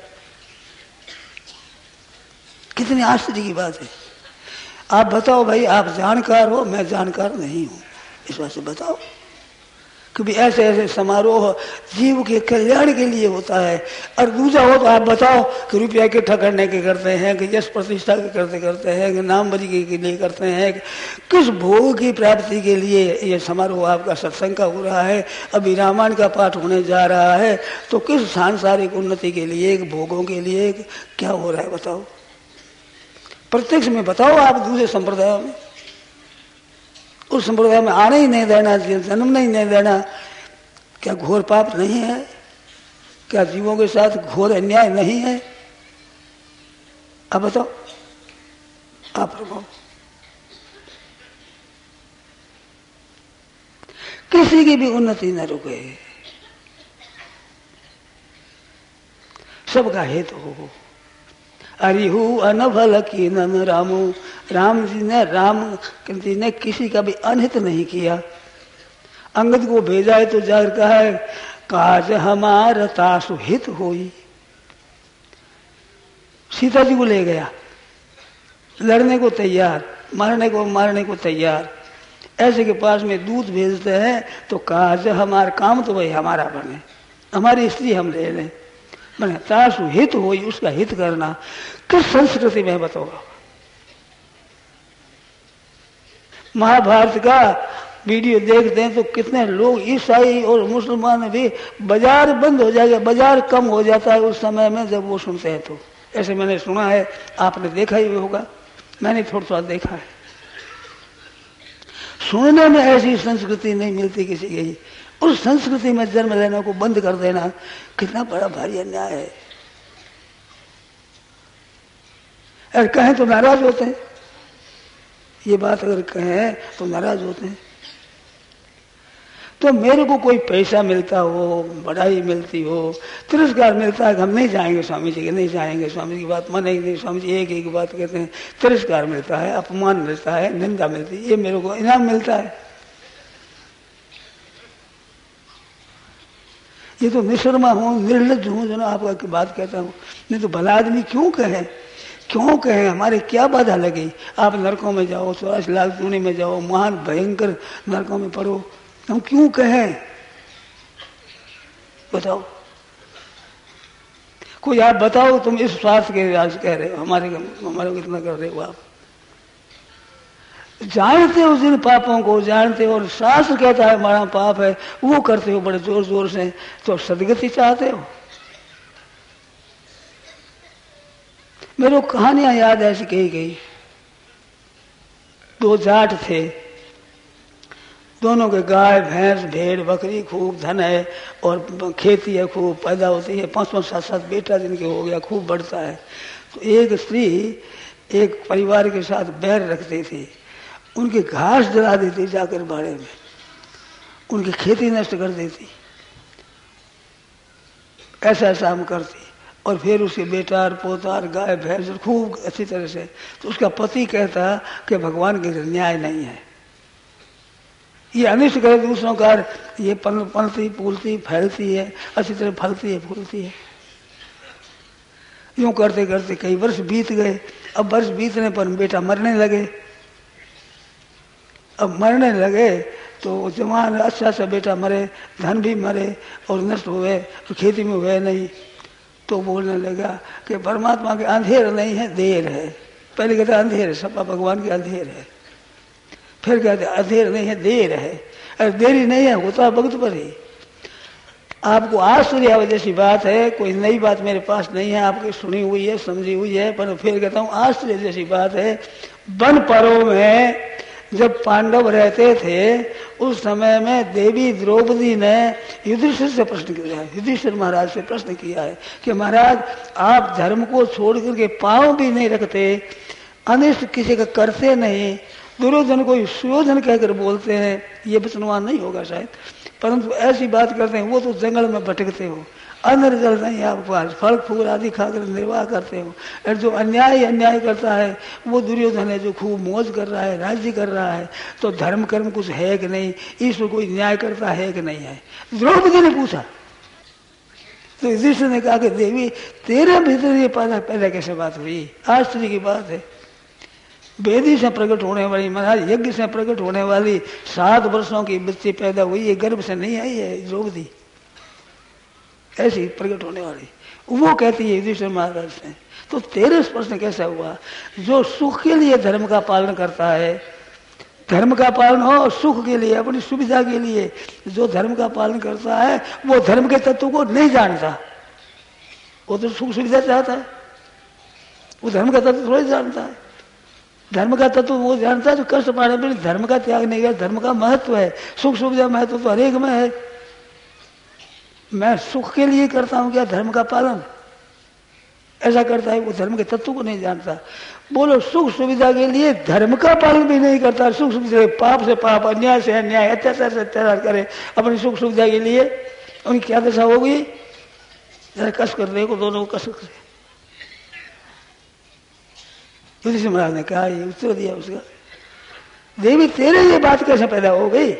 कितनी आश्चर्य की बात है। आप बताओ भाई, आप जानकार हो, मैं जानकार नहीं हूं, इस बात से बताओ कि भी ऐसे ऐसे समारोह जीव के कल्याण के लिए होता है। और दूसरा हो तो आप बताओ कि रुपया इकट्ठा करने के करते हैं, कि यश प्रतिष्ठा के करते हैं, कि नाम बजी के लिए करते हैं, किस भोग की प्राप्ति के लिए ये समारोह आपका सत्संग का हो रहा है, अभी रामायण का पाठ होने जा रहा है, तो किस सांसारिक उन्नति के लिए, भोगों के लिए क्या हो रहा है बताओ। प्रत्यक्ष में बताओ आप दूसरे संप्रदाय में, उस संप्रदाय में आने ही नहीं देना, जन्म नहीं देना, क्या घोर पाप नहीं है? क्या जीवों के साथ घोर अन्याय नहीं है? आप बताओ, आप प्रभाव। किसी की भी उन्नति न रुके, सबका हित हो। अरिहु अनभल की नन रामू, राम जी ने किसी का भी अनहित नहीं किया। अंगद को भेजा है तो जाहिर कहा है काज हमार तासु हित होई। सीता जी को ले गया, लड़ने को तैयार, मारने को तैयार। ऐसे के पास में दूध भेजते हैं तो काज हमार, काम तो भाई हमारा बने, हमारी स्त्री हम ले लें, बने तासु हित होई, उसका हित करना। किस संस्कृति में बताओ? महाभारत का वीडियो देखते हैं तो कितने लोग, ईसाई और मुसलमान भी, बाजार बंद हो जाएगा, बाजार कम हो जाता है उस समय में जब वो सुनते हैं। तो ऐसे मैंने सुना है, आपने देखा ही होगा, मैंने थोड़ा थोड़ा देखा है। सुनने में ऐसी संस्कृति नहीं मिलती किसी की। उस संस्कृति में जन्म लेने को बंद कर देना कितना बड़ा भारी अन्याय है। अगर कहें तो नाराज होते हैं, ये बात अगर कहें तो नाराज होते हैं। तो मेरे को कोई पैसा मिलता हो, बधाई मिलती हो, तिरस्कार मिलता है कि हम नहीं जाएंगे स्वामी जी के, नहीं जाएंगे, स्वामी जी की बात मानेंगे नहीं, स्वामी जी एक एक बात कहते हैं, तिरस्कार मिलता है, अपमान मिलता है, निंदा मिलती है, ये मेरे को इनाम मिलता है। ये तो निशर्मा हूँ, निर्लज हूँ जो ना आपका बात कहता हूँ। नहीं तो भला आदमी क्यों कहे, क्यों कहें? हमारे क्या बाधा लगी? आप नरकों में जाओ, 84 लाख जूनी में जाओ, महान भयंकर नरकों में पड़ो, हम क्यों कहें? बताओ, कोई आप बताओ, तुम इस स्वार्थ के राज कह रहे हो, हमारे कितना कर रहे हो आप? जानते हो जिन पापों को, जानते हो, और शास्त्र कहता है हमारा पाप है, वो करते हो बड़े जोर जोर से, तो सदगति चाहते हो? मेरे को कहानियां याद ऐसी कही गई। दो जाट थे, दोनों के गाय भैंस भेड़ बकरी खूब धन है और खेती है, खूब पैदा होती है, 5-5 7-7 बेटा जिनके हो गया, खूब बढ़ता है। तो एक स्त्री एक परिवार के साथ बैर रखती थी, उनकी घास जला देती जाकर बाड़े में, उनकी खेती नष्ट कर देती, ऐसा हम करती। और फिर उसके बेटार पोतार गाय भैंस खूब अच्छी तरह से। तो उसका पति कहता कि भगवान के न्याय नहीं है, ये अनिष्ट करे दूसरों का, ये पनती फूलती फैलती है, अच्छी तरह फलती है फूलती है। यूं करते करते कई वर्ष बीत गए। अब वर्ष बीतने पर बेटा मरने लगे। अब मरने लगे तो जवान अच्छा सा बेटा मरे, धन भी मरे और नष्ट हुए, तो खेती में हुए नहीं। तो बोलने लगा कि परमात्मा के अंधेर नहीं है, देर है। पहले कहते अंधेर है, सपा भगवान के अंधेर है, फिर कहते अंधेर नहीं है, देर है। अरे देरी नहीं है, होता वक्त पर ही। आपको आश्चर्य जैसी बात है, कोई नई बात मेरे पास नहीं है, आपकी सुनी हुई है, समझी हुई है, पर फिर कहता हूँ आश्चर्य जैसी बात है। वन पर्व में जब पांडव रहते थे, उस समय में देवी द्रौपदी ने युधिष्ठिर से प्रश्न किया है, युधिष्ठिर महाराज से प्रश्न किया है कि महाराज आप धर्म को छोड़ करके पांव भी नहीं रखते, अनिष्ट किसी का करते नहीं, दुर्योधन को सुयोधन कहकर बोलते हैं, ये वचनवान नहीं होगा शायद, परंतु ऐसी बात करते हैं। वो तो जंगल में भटकते हो, अन्न जल नहीं आपके पास, फल फूल आदि खाकर निर्वाह करते हो। और जो अन्याय करता है वो दुर्योधन है, जो खूब मौज कर रहा है, राज्य कर रहा है। तो धर्म कर्म कुछ है कि नहीं, ईश्वर कोई न्याय करता है कि नहीं है? द्रौपदी ने पूछा। तो युधिष्ठिर ने कहा कि देवी तेरे भीतर ये पहले कैसे बात हुई? आश्चर्य की बात है। वेदी से प्रकट होने वाली, महाराज यज्ञ से प्रकट होने वाली 7 वर्षों की बच्ची पैदा हुई, ये गर्भ से नहीं आई है द्रौपदी, ऐसी प्रकट होने वाली। वो कहती है युधिष्ठिर महाराज से, तो तेरे प्रश्न कैसा हुआ? जो सुख के लिए धर्म का पालन करता है, धर्म का पालन हो सुख के लिए, अपनी सुविधा के लिए, जो धर्म का पालन करता है वो धर्म के तत्व को नहीं जानता, वो तो सुख सुविधा चाहता है, वो धर्म का तत्व थोड़ी जानता है। धर्म का तत्व वो जानता है जो कष्ट पाने पर धर्म का त्याग नहीं किया। धर्म का महत्व है, सुख सुविधा महत्व तो हरेक में है। मैं सुख के लिए करता हूं क्या धर्म का पालन? ऐसा करता है वो धर्म के तत्व को नहीं जानता। बोलो सुख सुविधा के लिए धर्म का पालन भी नहीं करता, सुख सुविधा पाप से पाप, अन्याय से अन्याय, अत्याचार से अत्याचार करे अपनी सुख सुविधा के लिए, उनकी क्या दशा होगी? जरा कस कर देखो, दोनों को कस कर। युधिष्ठिर महाराज ने कहा, ये उत्तर दिया उसका, देवी तेरे ये बात कैसे पैदा हो गई?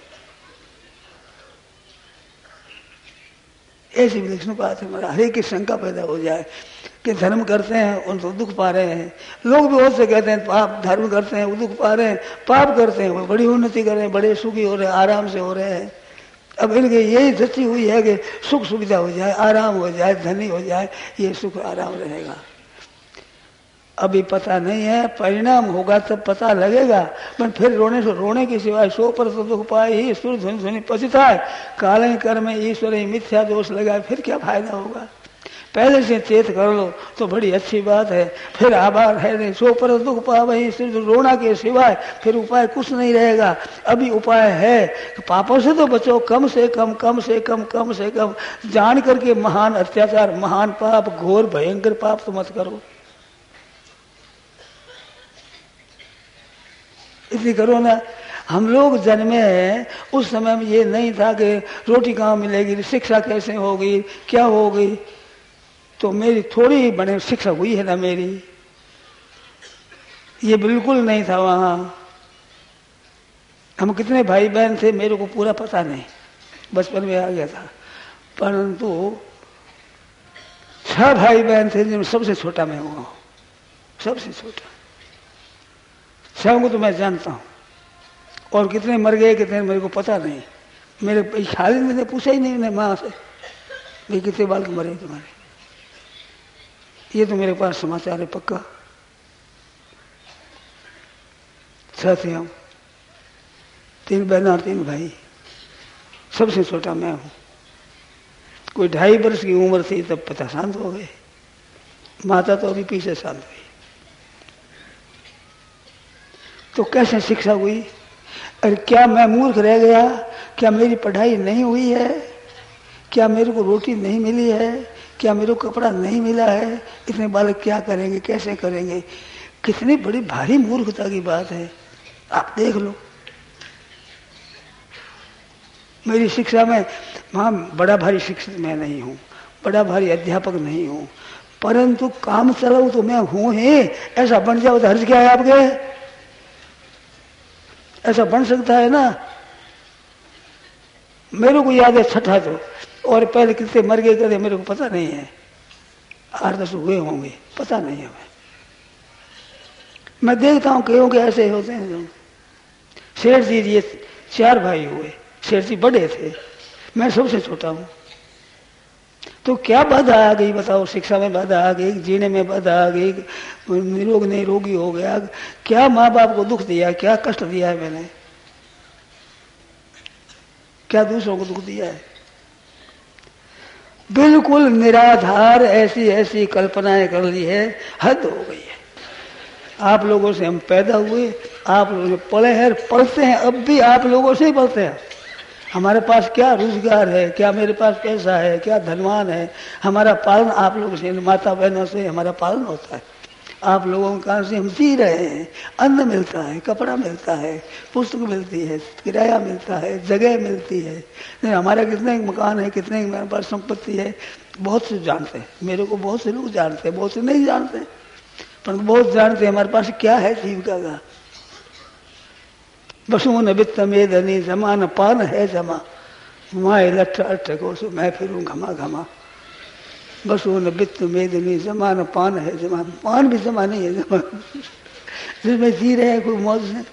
ऐसी विलक्षण बात है। हमारा हरेक की शंका पैदा हो जाए कि धर्म करते हैं उन तो दुख पा रहे हैं। लोग भी बहुत से कहते हैं पाप, धर्म करते हैं वो दुख पा रहे हैं, पाप करते हैं वो बड़ी उन्नति कर रहे हैं, बड़े सुखी हो रहे हैं, आराम से हो रहे हैं। अब इनके यही धरती हुई है कि सुख सुविधा हो जाए, आराम हो जाए, धनी हो जाए, ये सुख आराम रहेगा। अभी पता नहीं है, परिणाम होगा तब पता लगेगा। पर फिर रोने के सिवाय सो पर तो दुख पाए ही ईश्वर ध्वनि ध्वनि पछताए, काले कर्म में ईश्वर ही मिथ्या दोष लगाए, फिर क्या फायदा होगा? पहले से चेत कर लो तो बड़ी अच्छी बात है। फिर आभार है नहीं, सो पर दुख पावे ईश्वर, रोना के सिवाय फिर उपाय कुछ नहीं रहेगा। अभी उपाय है कि पापों से तो बचो, कम से कम, कम से कम, कम से कम। जान करके महान अत्याचार, महान पाप, घोर भयंकर पाप तो मत करो। इसलिए करो ना। हम लोग जन्मे हैं उस समय में ये नहीं था कि रोटी कहाँ मिलेगी, शिक्षा कैसे होगी, क्या होगी। तो मेरी थोड़ी ही बड़े शिक्षा हुई है ना मेरी, ये बिल्कुल नहीं था वहाँ। हम कितने भाई बहन थे मेरे को पूरा पता नहीं, बचपन में आ गया था। परंतु 6 भाई बहन थे जिनमें सबसे छोटा मैं हुआ, सबसे छोटा। 6 को तो मैं जानता हूँ, और कितने मर गए कितने मेरे को पता नहीं। मेरे ख्याल में मैंने पूछा ही नहीं मैंने माँ से भाई कितने बालक मरे तुम्हारे। ये तो मेरे पास समाचार है पक्का। 6 थे हम, 3 बहना और 3 भाई, सबसे छोटा मैं हूँ। कोई 2.5 वर्ष की उम्र थी तब पिता शांत हो गए, माता तो अभी पीछे शांत हुई। तो कैसे शिक्षा हुई? अरे क्या मैं मूर्ख रह गया? क्या मेरी पढ़ाई नहीं हुई है? क्या मेरे को रोटी नहीं मिली है? क्या मेरे को कपड़ा नहीं मिला है? इतने बालक क्या करेंगे, कैसे करेंगे? कितनी बड़ी भारी मूर्खता की बात है, आप देख लो। मेरी शिक्षा में वहां बड़ा भारी शिक्षित मैं नहीं हूँ, बड़ा भारी अध्यापक नहीं हूँ, परंतु काम चलाऊ तो मैं हूं ही। ऐसा बन जाओ तो हर्ज क्या है आपके? ऐसा बन सकता है ना? मेरे को याद है 6ठा तो, और पहले कितने मर गए करे मेरे को पता नहीं है। 8-10 हुए होंगे, पता नहीं है। मैं देखता हूँ कईयों के ऐसे होते हैं। शेर जी ये 4 भाई हुए, शेर जी बड़े थे, मैं सबसे छोटा हूँ। तो क्या बाधा आ गई बताओ? शिक्षा में बाधा आ गई, जीने में बाधा आ गई, निरोग नहीं रोगी हो गया। क्या माँ बाप को दुख दिया, क्या कष्ट दिया है मैंने, क्या दूसरों को दुख दिया है? बिल्कुल निराधार ऐसी ऐसी कल्पनाएं कर ली है, हद हो गई है। आप लोगों से हम पैदा हुए, आप लोगों से पढ़े हैं, पढ़ते हैं, अब भी आप लोगों से ही पढ़ते हैं। हमारे पास क्या रोजगार है, क्या मेरे पास पैसा है, क्या धनवान है? हमारा पालन आप लोगों से, माता बहनों से हमारा पालन होता है। आप लोगों के कारण से हम जी रहे हैं। अन्न मिलता है, कपड़ा मिलता है, पुस्तक मिलती है, किराया मिलता है, जगह मिलती है। नहीं हमारा कितने मकान है, कितने मेरे पास संपत्ति है, बहुत से जानते हैं। मेरे को बहुत से लोग जानते हैं, बहुत से नहीं जानते, पर बहुत जानते हैं हमारे पास क्या है जीविका का। बसुन वित्त मेदनी जमा न पान है जमा, माए लठ अठ को सो मैं फिरूं घमा घमा। बसुन वित्त मेदनी जमा न पान है जमा, पान भी जमा नहीं है जमा, जिसमें जी रहे हैं कोई मौज से।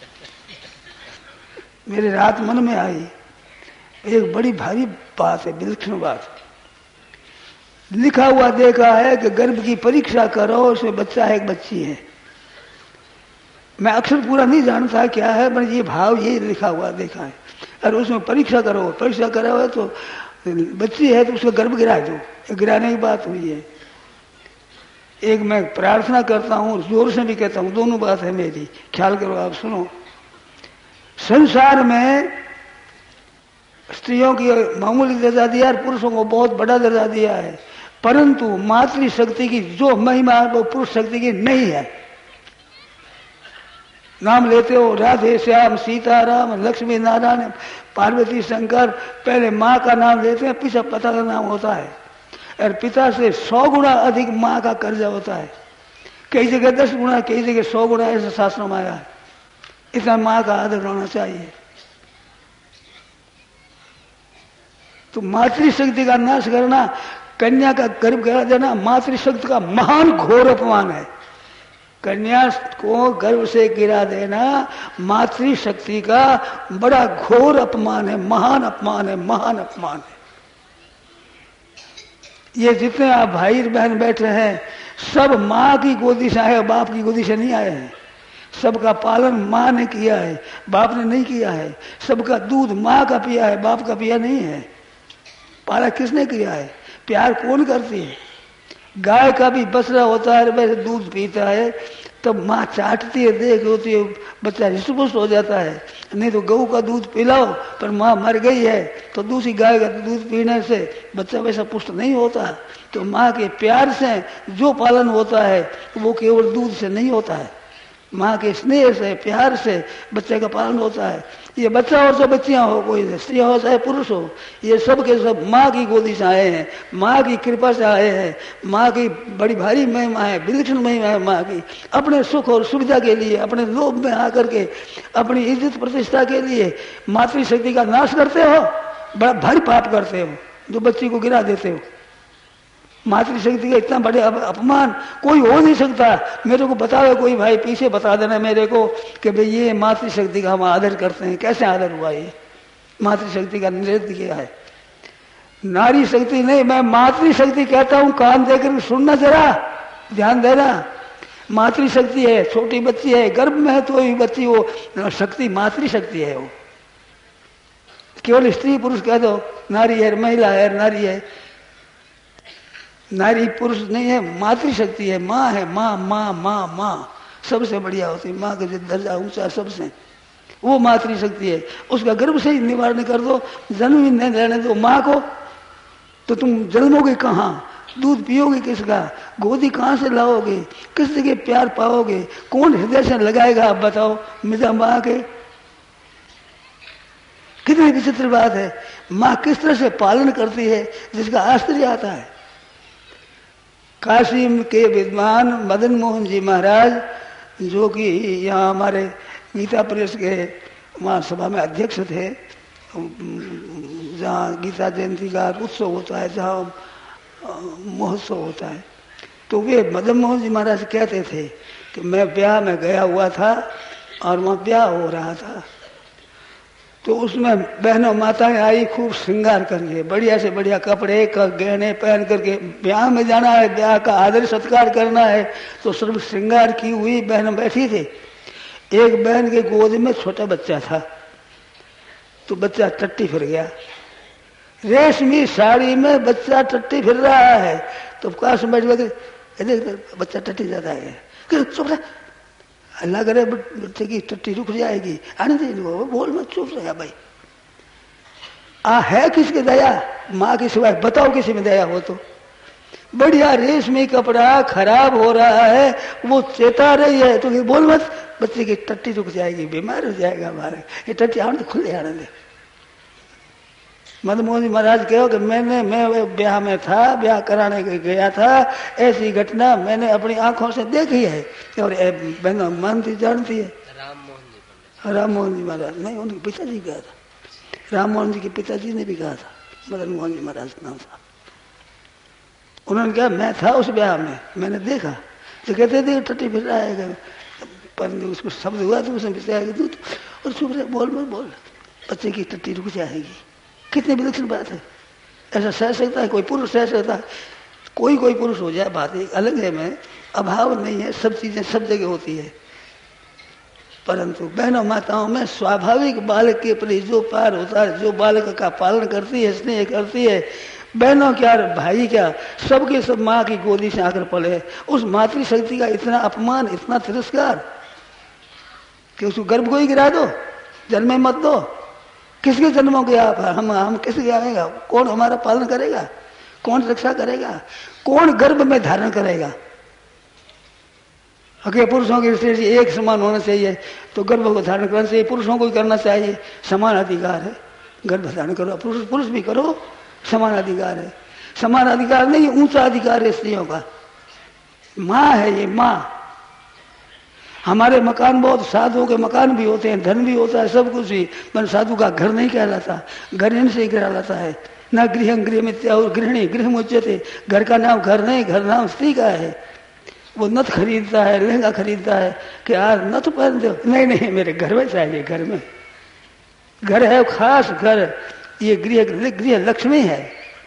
मेरे रात मन में आई एक बड़ी भारी बात है, विलक्षण बात। लिखा हुआ देखा है कि गर्भ की परीक्षा करो, उसमें बच्चा है, एक बच्ची है। मैं अक्षर पूरा नहीं जानता क्या है, पर ये भाव ये लिखा हुआ देखा है। और उसमें परीक्षा करो, परीक्षा करा हुआ तो बच्ची है तो उसका गर्भ गिरा दो, गिराने की बात हुई है। एक मैं प्रार्थना करता हूँ, जोर से भी कहता हूँ, दोनों बात है मेरी, ख्याल करो, आप सुनो। संसार में स्त्रियों की मामूली दर्जा दिया है, पुरुषों को बहुत बड़ा दर्जा दिया है, परंतु मातृशक्ति की जो महिमा है वो पुरुष शक्ति की नहीं है। नाम लेते हो राधे श्याम सीताराम लक्ष्मी नारायण पार्वती शंकर, पहले माँ का नाम लेते हैं, पीछे पिता का नाम होता है, और पिता से 100 गुना अधिक माँ का कर्जा होता है। कई जगह 10 गुना, कई जगह 100 गुना, ऐसे शास्त्रों में आया है। इतना माँ का आदर होना चाहिए। तो मातृशक्ति का नाश करना, कन्या का गर्भ गिरा देना मातृशक्ति का महान घोर अपमान है। कन्या को गर्भ से गिरा देना मातृशक्ति का बड़ा घोर अपमान है, महान अपमान है, महान अपमान है। ये जितने आप भाई बहन बैठे हैं सब माँ की गोदी से आए, बाप की गोदी से नहीं आए हैं। सबका पालन माँ ने किया है, बाप ने नहीं किया है। सबका दूध माँ का पिया है, बाप का पिया नहीं है। पाला किसने किया है? प्यार कौन करती है? गाय का भी बछड़ा होता है, वैसे दूध पीता है, तब माँ चाटती है, देख होती है, बच्चा हृष्ट-पुष्ट हो जाता है। नहीं तो गऊ का दूध पिलाओ, पर माँ मर गई है तो दूसरी गाय का दूध पीने से बच्चा वैसा पुष्ट नहीं होता। तो माँ के प्यार से जो पालन होता है वो केवल दूध से नहीं होता है, माँ के स्नेह से प्यार से बच्चे का पालन होता है। ये बच्चा हो चाहे बच्चियां हो, कोई स्त्री हो चाहे पुरुष हो, ये सब के सब माँ की गोदी से आए हैं, माँ की कृपा से आए हैं। माँ की बड़ी भारी महिमा है, विलक्षण महिमा है माँ की। अपने सुख और सुविधा के लिए, अपने लोभ में आकर के, अपनी इज्जत प्रतिष्ठा के लिए मातृशक्ति का नाश करते हो, बड़ा भारी पाप करते हो जो बच्ची को गिरा देते हो। मातृशक्ति का इतना बड़े अपमान कोई हो नहीं सकता। मेरे को बताओ कोई भाई, पीछे बता देना मेरे को कि भाई ये मातृशक्ति का हम आदर करते हैं, कैसे आदर हुआ? ये मातृशक्ति का नृत्य किया है, नारी शक्ति नहीं, मैं मातृशक्ति कहता हूँ। कान देकर सुनना, जरा ध्यान देना। मातृशक्ति है, छोटी बच्ची है, गर्भ में है तो ही बच्ची, वो शक्ति मातृशक्ति है। वो केवल स्त्री पुरुष कह दो, नारी है, महिला है, नारी है, नारी पुरुष नहीं है, मातृशक्ति है, माँ है। माँ माँ माँ माँ सबसे बढ़िया होती है, माँ का जो दर्जा ऊंचा सबसे, वो मातृशक्ति है। उसका गर्भ से ही निवारण कर दो, जन्म ही नहीं रहने दो माँ को, तो तुम जन्मोगे कहाँ? दूध पियोगे किसका? गोदी कहाँ से लाओगे? किस जगह प्यार पाओगे? कौन हृदय से लगाएगा? आप बताओ मिजा माँ के। कितनी विचित्र बात है, माँ किस तरह से पालन करती है जिसका आश्चर्य आता है। काशी के विद्वान मदन मोहन जी महाराज, जो कि यहाँ हमारे गीता प्रेस के वहाँ सभा में अध्यक्ष थे, जहाँ गीता जयंती का उत्सव होता है, जहाँ महोत्सव होता है, तो वे मदन मोहन जी महाराज कहते थे कि मैं ब्याह में गया हुआ था और वहाँ ब्याह हो रहा था, तो उसमें बहनों माताएं आई खूब श्रृंगार करके, बढ़िया से बढ़िया कपड़े गहने पहन करके। ब्याह में जाना है, ब्याह का आदर सत्कार करना है, तो सर्व श्रृंगार की हुई बहन बैठी थी। एक बहन के गोद में छोटा बच्चा था, तो बच्चा टट्टी फिर गया। रेशमी साड़ी में बच्चा टट्टी फिर रहा है, तो कहा समझ में बच्चा टट्टी जाता है, चुप रहा, अल्लाह करे बच्चे की टट्टी रुक जाएगी, आने दे, बोल मत, चुप रहा भाई। है किसकी दया? माँ की सिवाय बताओ किसी में दया हो तो? बढ़िया रेशमी कपड़ा खराब हो रहा है, वो चेता रही है, तो ये बोल मत, बच्चे की टट्टी रुक जाएगी, बीमार हो जाएगा हमारे, ये टट्टी आने दे, खुले आने दे। मदन मोहन जी महाराज कहो कि मैं ब्याह में था, ब्याह कराने गया था, ऐसी घटना मैंने अपनी आंखों से देखी है। और बहनों मानती जानती है, राम मोहन जी महाराज नहीं, उनके पिताजी कहा था, राम मोहन जी के पिताजी ने भी कहा था, मदन मोहन जी महाराज नाम था। उन्होंने कहा मैं था उस ब्याह में, मैंने देखा, तो कहते थे टट्टी फिर रहा है, पर उसको शब्द हुआ तो उसने बताया दूध, और चुप रहे, बोल मत बोल, बच्चे की टट्टी रुक जाएगी। कितनी विलक्षण बात है, ऐसा सह सकता है कोई पुरुष? सह सकता है कोई पुरुष हो जाए, बात एक अलग है, में अभाव नहीं है, सब चीजें सब जगह होती है, परंतु बहनों माताओं में स्वाभाविक बालक के प्रति जो प्यार होता है, जो बालक का पालन करती है, स्नेह करती है, बहनों क्या, भाई क्या, सबके सब माँ की गोदी से आकर पले। उस मातृशक्ति का इतना अपमान, इतना तिरस्कार कि उसको गर्भ को ही गिरा दो, जन्म मत दो। किसके जन्मों के आप, हम किसके आएगा? कौन हमारा पालन करेगा? कौन रक्षा करेगा? कौन गर्भ में धारण करेगा? अगर पुरुषों के स्त्री एक समान होना चाहिए तो गर्भ को धारण करना चाहिए, पुरुषों को ही करना चाहिए। समान अधिकार है, गर्भ धारण करो, पुरुष भी करो, समान अधिकार है। समान अधिकार नहीं, ऊंचा अधिकार है स्त्रियों का। माँ है ये, माँ। हमारे मकान बहुत, साधुओं के मकान भी होते हैं, धन भी होता है, सब कुछ भी, पर साधु का घर नहीं कहलाता। घर इनसे ही कहलाता है। न गृह गृह में और गृहिणी गृह मुच्यते। घर का नाम घर नहीं, घर नाम स्त्री का है। वो नथ खरीदता है, लहंगा खरीदता है कि आज नथ पहन दो, नहीं नहीं मेरे घर में चाहिए। घर में घर है खास घर, ये गृह लक्ष्मी है।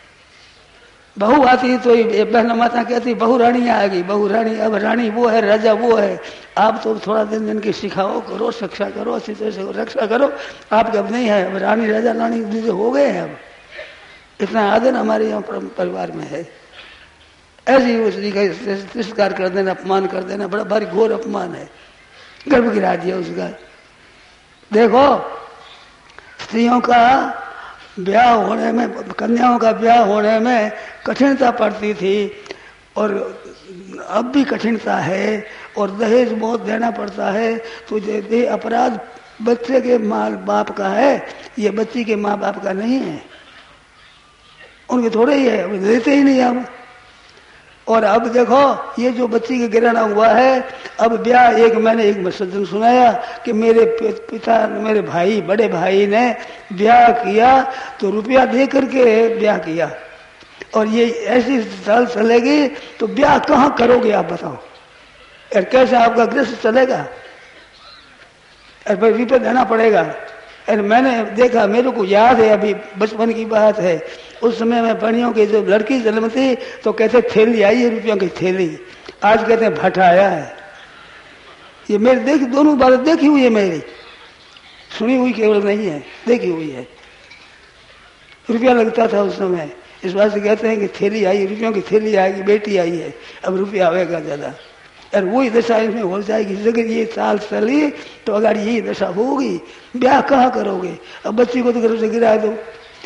बहू आती तो ये बहन माता कहती बहू रानी आ गई, बहू रानी, अब रानी वो है, राजा वो है। आप तो थोड़ा दिन दिन की सिखाओ, करो, शिक्षा करो, अच्छी तरह से रक्षा करो। आपके अब नहीं है, अब रानी राजा रानी हो गए हैं। अब इतना आदर हमारे यहाँ परिवार में है। ऐसी उसकी का तिरस्कार कर देना, अपमान कर देना, बड़ा भारी घोर अपमान है। गर्भ गिरा दिया उसका। देखो, स्त्रियों का ब्याह होने में, कन्याओं का ब्याह होने में कठिनता पड़ती थी, और अब भी कठिनता है, और दहेज बहुत देना पड़ता है। तो ये अपराध बच्चे के माँ बाप का है, ये बच्ची के माँ बाप का नहीं है। उनके थोड़े ही है, देते ही नहीं अब। और अब देखो, ये जो बच्ची के गिराना हुआ है, अब ब्याह, मैंने एक सज्जन सुनाया कि मेरे पिता, मेरे भाई, बड़े भाई ने ब्याह किया तो रुपया दे करके ब्याह किया, और ये ऐसी साल चलेगी तो ब्याह कहाँ करोगे आप बताओ? और कैसे आपका गृहस्थ चलेगा? और भाई रुपया देना पड़ेगा। और मैंने देखा, मेरे को याद है, अभी बचपन की बात है, उस समय में पढ़ियों की जब लड़की जन्मती तो कहते थैली आई है, रुपयों की थैली। आज कहते हैं भट्टा आया है। ये मेरे दोनों बातें देखी हुई है, मेरी सुनी हुई केवल नहीं है, देखी हुई है। रुपया लगता था उस समय, इस बात से कहते हैं कि थैली आई, रुपयों की थैली आएगी, बेटी आई है, अब रुपया आएगा ज्यादा। और वही दशा इसमें हो जाएगी। अगर ये साल चली तो अगर यही दशा होगी, ब्याह कहाँ करोगे? अब बच्ची को तो घर से गिरा दो।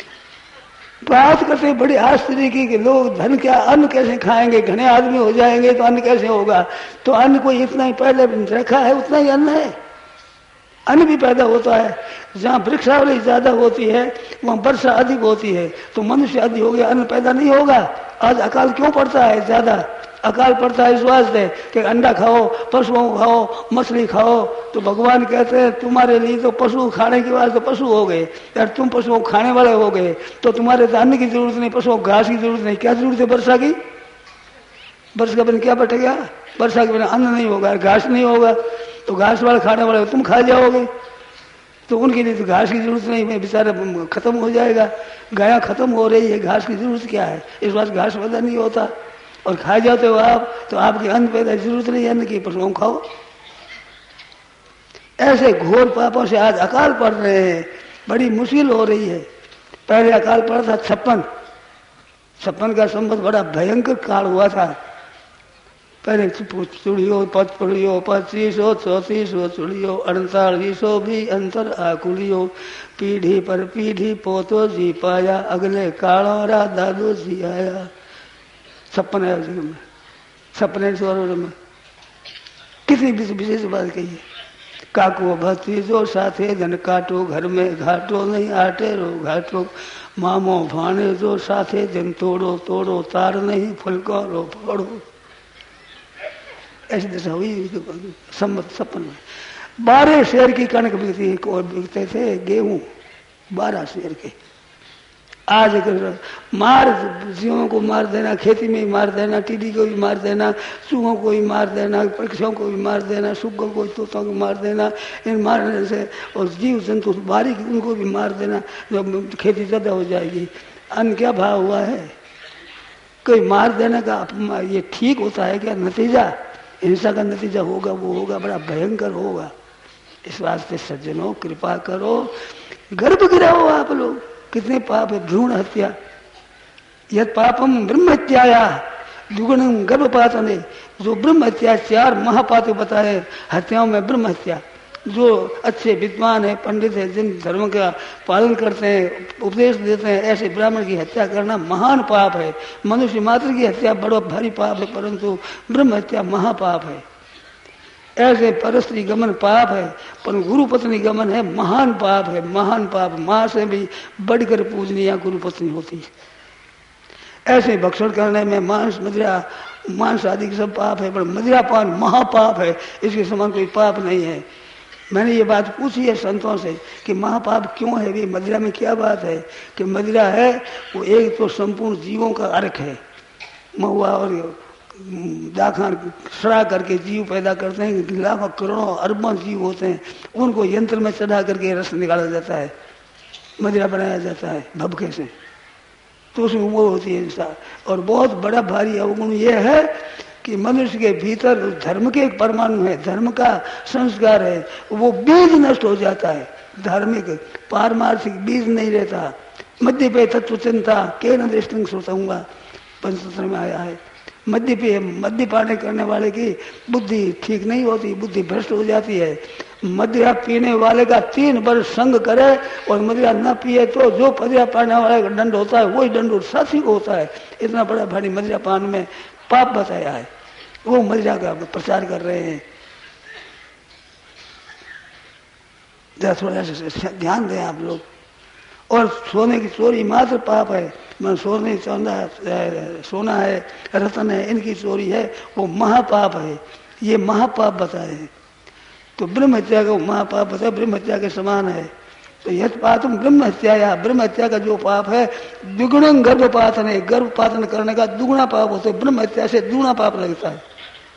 बात करते बड़ी आश्चर्य की कि लोग धन क्या, अन्न कैसे खाएंगे? घने आदमी हो जाएंगे तो अन्न कैसे होगा? तो अन्न को इतना ही पहले रखा है, उतना ही अन्न है। अन्न भी पैदा होता है। जहाँ वृक्षावली ज्यादा होती है वहाँ वर्षा अधिक होती है, तो मनुष्य अधिक हो गया, अन्न पैदा नहीं होगा। आज अकाल क्यों पड़ता है? ज्यादा अकाल पड़ता है इस वास्ते कि अंडा खाओ, पशुओं खाओ, मछली खाओ। तो भगवान कहते हैं तुम्हारे लिए तो पशु खाने के वास्ते पशु हो गए, यार तुम पशुओं खाने वाले हो गए, तो तुम्हारे तो अन्न की जरूरत नहीं, पशुओं घास की जरूरत नहीं। क्या जरूरत है वर्षा की? वर्षा के बिना क्या बटेगा? वर्षा के बिना अन्न नहीं होगा, घास नहीं होगा, तो घास वाले खाने वाले तुम खा जाओगे। तो उनके लिए तो घास की जरूरत नहीं, मैं बेचारा खत्म हो जाएगा। गाय खत्म हो रही है, घास की जरूरत क्या है? इस बात घास पैदा नहीं होता और खा जाते हो आप, तो आपके अन्न पैदा जरूरत नहीं अन्न की, पशुओं खाओ। ऐसे घोर पापों से आज अकाल पड़ रहे हैं, बड़ी मुश्किल हो रही है। पहले अकाल पड़ा था 56 का संवत, बड़ा भयंकर काल हुआ था। पहले चुड़ियो, 25 34 चुड़ियो, 48 भी अंतर आकुलियो, पीढ़ी पर पीढ़ी पोतो जी पाया, अगले कालोरा दादो जी आया। 56 में कितनी विशेष बात कही है। काको भतीजो साथे धन काटो, घर में घाटो नहीं आटे रो घाटो, मामो भाने जो साथे जन तोड़ो तोड़ो, तार नहीं फुलको रो फोड़ो। ऐसी दशा हुई संवत 56 में। 12 शेर की कणक बिकते थे, गेहूं 12 शेर के। आज मार, जीवों को मार देना, खेती में ही मार देना, टीडी को भी मार देना, चूहों को भी मार देना, पक्षियों को भी मार देना, सुग्गों को, तोतों को मार देना। इन मारने से और जीव जंतु बारीक उनको भी मार देना, जब खेती ज्यादा हो जाएगी। अन्न क्या भाव हुआ है? कोई मार देने का ये ठीक होता है क्या? नतीजा हिंसा का नतीजा होगा, वो होगा बड़ा भयंकर होगा। इस वास्ते सज्जनों कृपा करो, गर्भ गिराओ आप लोग। कितने पाप है, भ्रूण हत्या, यद पापम ब्रह्म हत्याया दुगुणम गर्भपातने, जो ब्रह्म हत्या 4 महापाप बताए हत्याओं में ब्रह्म हत्या। जो अच्छे विद्वान है, पंडित है, जिन धर्म का पालन करते हैं, उपदेश देते हैं, ऐसे ब्राह्मण की हत्या करना महान पाप है। मनुष्य मात्र की हत्या बड़ा भारी पाप है, परंतु ब्रह्म हत्या महापाप है। ऐसे परस्त्री गमन पाप है, पर गुरु पत्नी गमन है महान पाप है, महान पाप। मां से भी बढ़कर पूजनीय गुरु पत्नी होती है। ऐसे भक्षण करने में मांस आदि के सब पाप है, पर मदिरा पान महापाप है, इसके समान कोई पाप नहीं है। मैंने ये बात पूछी है संतों से कि महापाप क्यों है, भी मदिरा में क्या बात है? कि मदिरा है वो एक तो संपूर्ण जीवों का अर्क है। महुआ और दाखान सड़ा करके जीव पैदा करते हैं, लाखों करोड़ों अरबों जीव होते हैं, उनको यंत्र में चढ़ा करके रस निकाला जाता है, मदिरा बनाया जाता है भभके से, तो उसमें वो होती है। और बहुत बड़ा भारी अवगुण ये है कि मनुष्य के भीतर धर्म के एक परमाणु है, धर्म का संस्कार है, वो बीज नष्ट हो जाता है। धार्मिक पारमार्थिक बीज नहीं रहता। मध्य पे तत्व चिंता के न दृष्टि सोचूंगा, पंचतंत्र में आया है। मध्य पाने करने वाले की बुद्धि ठीक नहीं होती, बुद्धि भ्रष्ट हो जाती है। मदिरा पीने वाले का 3 वर्ष संग करे और मदिरा न पिए तो जो मदिरा पाने वाले का दंड होता है वही दंड साथी को होता है। इतना बड़ा भारी मदिरा पान में पाप बताया है, वो मदिरा का प्रचार कर रहे हैं। थोड़ा सा ध्यान दें आप लोग। और सोने की चोरी मात्र पाप है। मैं सोने सोना है, रतन है, इनकी चोरी है, वो महापाप है। ये महापाप बताए हैं। तो ब्रह्म हत्या का महापाप बताया, ब्रह्म हत्या के समान है। तो यद पातम ब्रह्म हत्या, ब्रह्म हत्या का जो पाप है द्विगुणं गर्भपातन है, गर्भपातन करने का दुगुना पाप होता है, ब्रह्म हत्या से दुगुना पाप लगता है।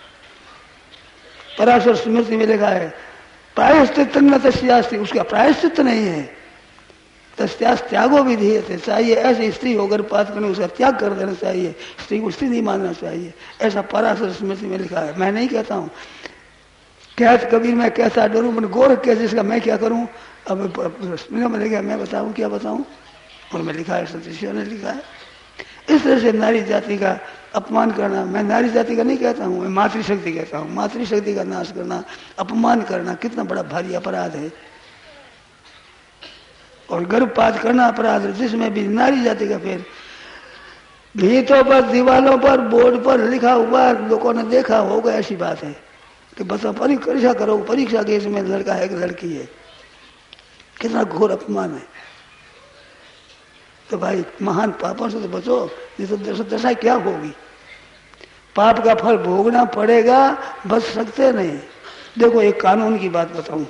पराशर स्मृति में लिखा है प्रायश्चित न तस्यास्ति, उसका प्रायश्चित नहीं है। तस्यास त्यागो विधि चाहिए, ऐसी स्त्री होकर पात करने उसका त्याग कर देना चाहिए, स्त्री को स्त्री नहीं मानना चाहिए, ऐसा पराशर स्मृति में लिखा है। मैं नहीं कहता हूँ, कहत कबीर मैं कैसा डरूं मन गोरख के जिसका मैं क्या करूं। अब स्मृति में लिखा, मैं बताऊं क्या बताऊं, और मैं लिखा है, सतीशियों ने लिखा है। इस तरह से नारी जाति का अपमान करना, मैं नारी जाति का नहीं कहता हूँ, मैं मातृशक्ति कहता हूँ। मातृशक्ति का नाश करना, अपमान करना कितना बड़ा भारी अपराध है। और गर्भपात करना अपराध है, जिसमें भी नारी जाति का फिर भीतों पर, दीवालों पर, बोर्ड पर लिखा हुआ, लोगों ने देखा होगा, ऐसी बात है कि बताओ परीक्षा करो, परीक्षा के इसमें लड़का है कि लड़की है, कितना घोर अपमान है। तो भाई महान पापों से तो बचो, नहीं तो दशा क्या होगी। पाप का फल भोगना पड़ेगा, बच सकते नहीं। देखो एक कानून की बात बताऊं,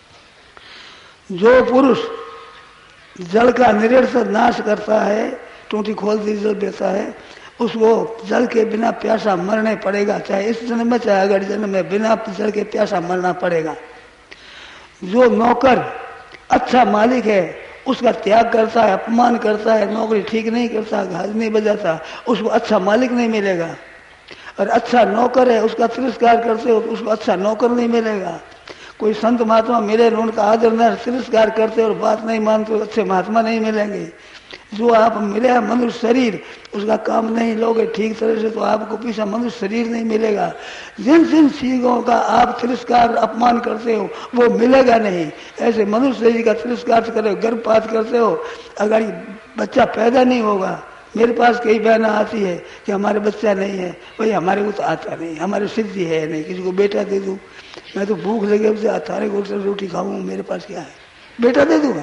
जो पुरुष जल का निरंतर नाश करता है, टूटी खोल दी जल देता है, उसको जल के बिना प्यासा मरने पड़ेगा, चाहे इस जन्म में चाहे अगले जन्म में, बिना जल के प्यासा मरना पड़ेगा। जो नौकर अच्छा मालिक है उसका त्याग करता है, अपमान करता है, नौकरी ठीक नहीं करता, घास नहीं बजाता, उसको अच्छा मालिक नहीं मिलेगा। और अच्छा नौकर है उसका तिरस्कार करते हो तो उसको अच्छा नौकर नहीं मिलेगा। कोई संत महात्मा मिले, उनका आदर न तिरस्कार करते और बात नहीं मानते, तो अच्छे महात्मा नहीं मिलेंगे। जो आप मिले मनुष्य शरीर, उसका काम नहीं लोगे ठीक तरह से तो आपको पीछा मनुष्य शरीर नहीं मिलेगा। जिन जिन चीजों का आप तिरस्कार अपमान करते हो वो मिलेगा नहीं। ऐसे मनुष्य शरीर का तिरस्कार करे, गर्भपात करते हो, अगर बच्चा पैदा नहीं होगा। मेरे पास कई बहना आती है कि हमारे बच्चा नहीं है, भाई हमारे को तो आता नहीं, हमारी सिद्धि है नहीं, किसी को बेटा दे दूं, मैं तो भूख लगे उसे थारे को रोटी खाऊं, मेरे पास क्या है, बेटा दे दूंगा,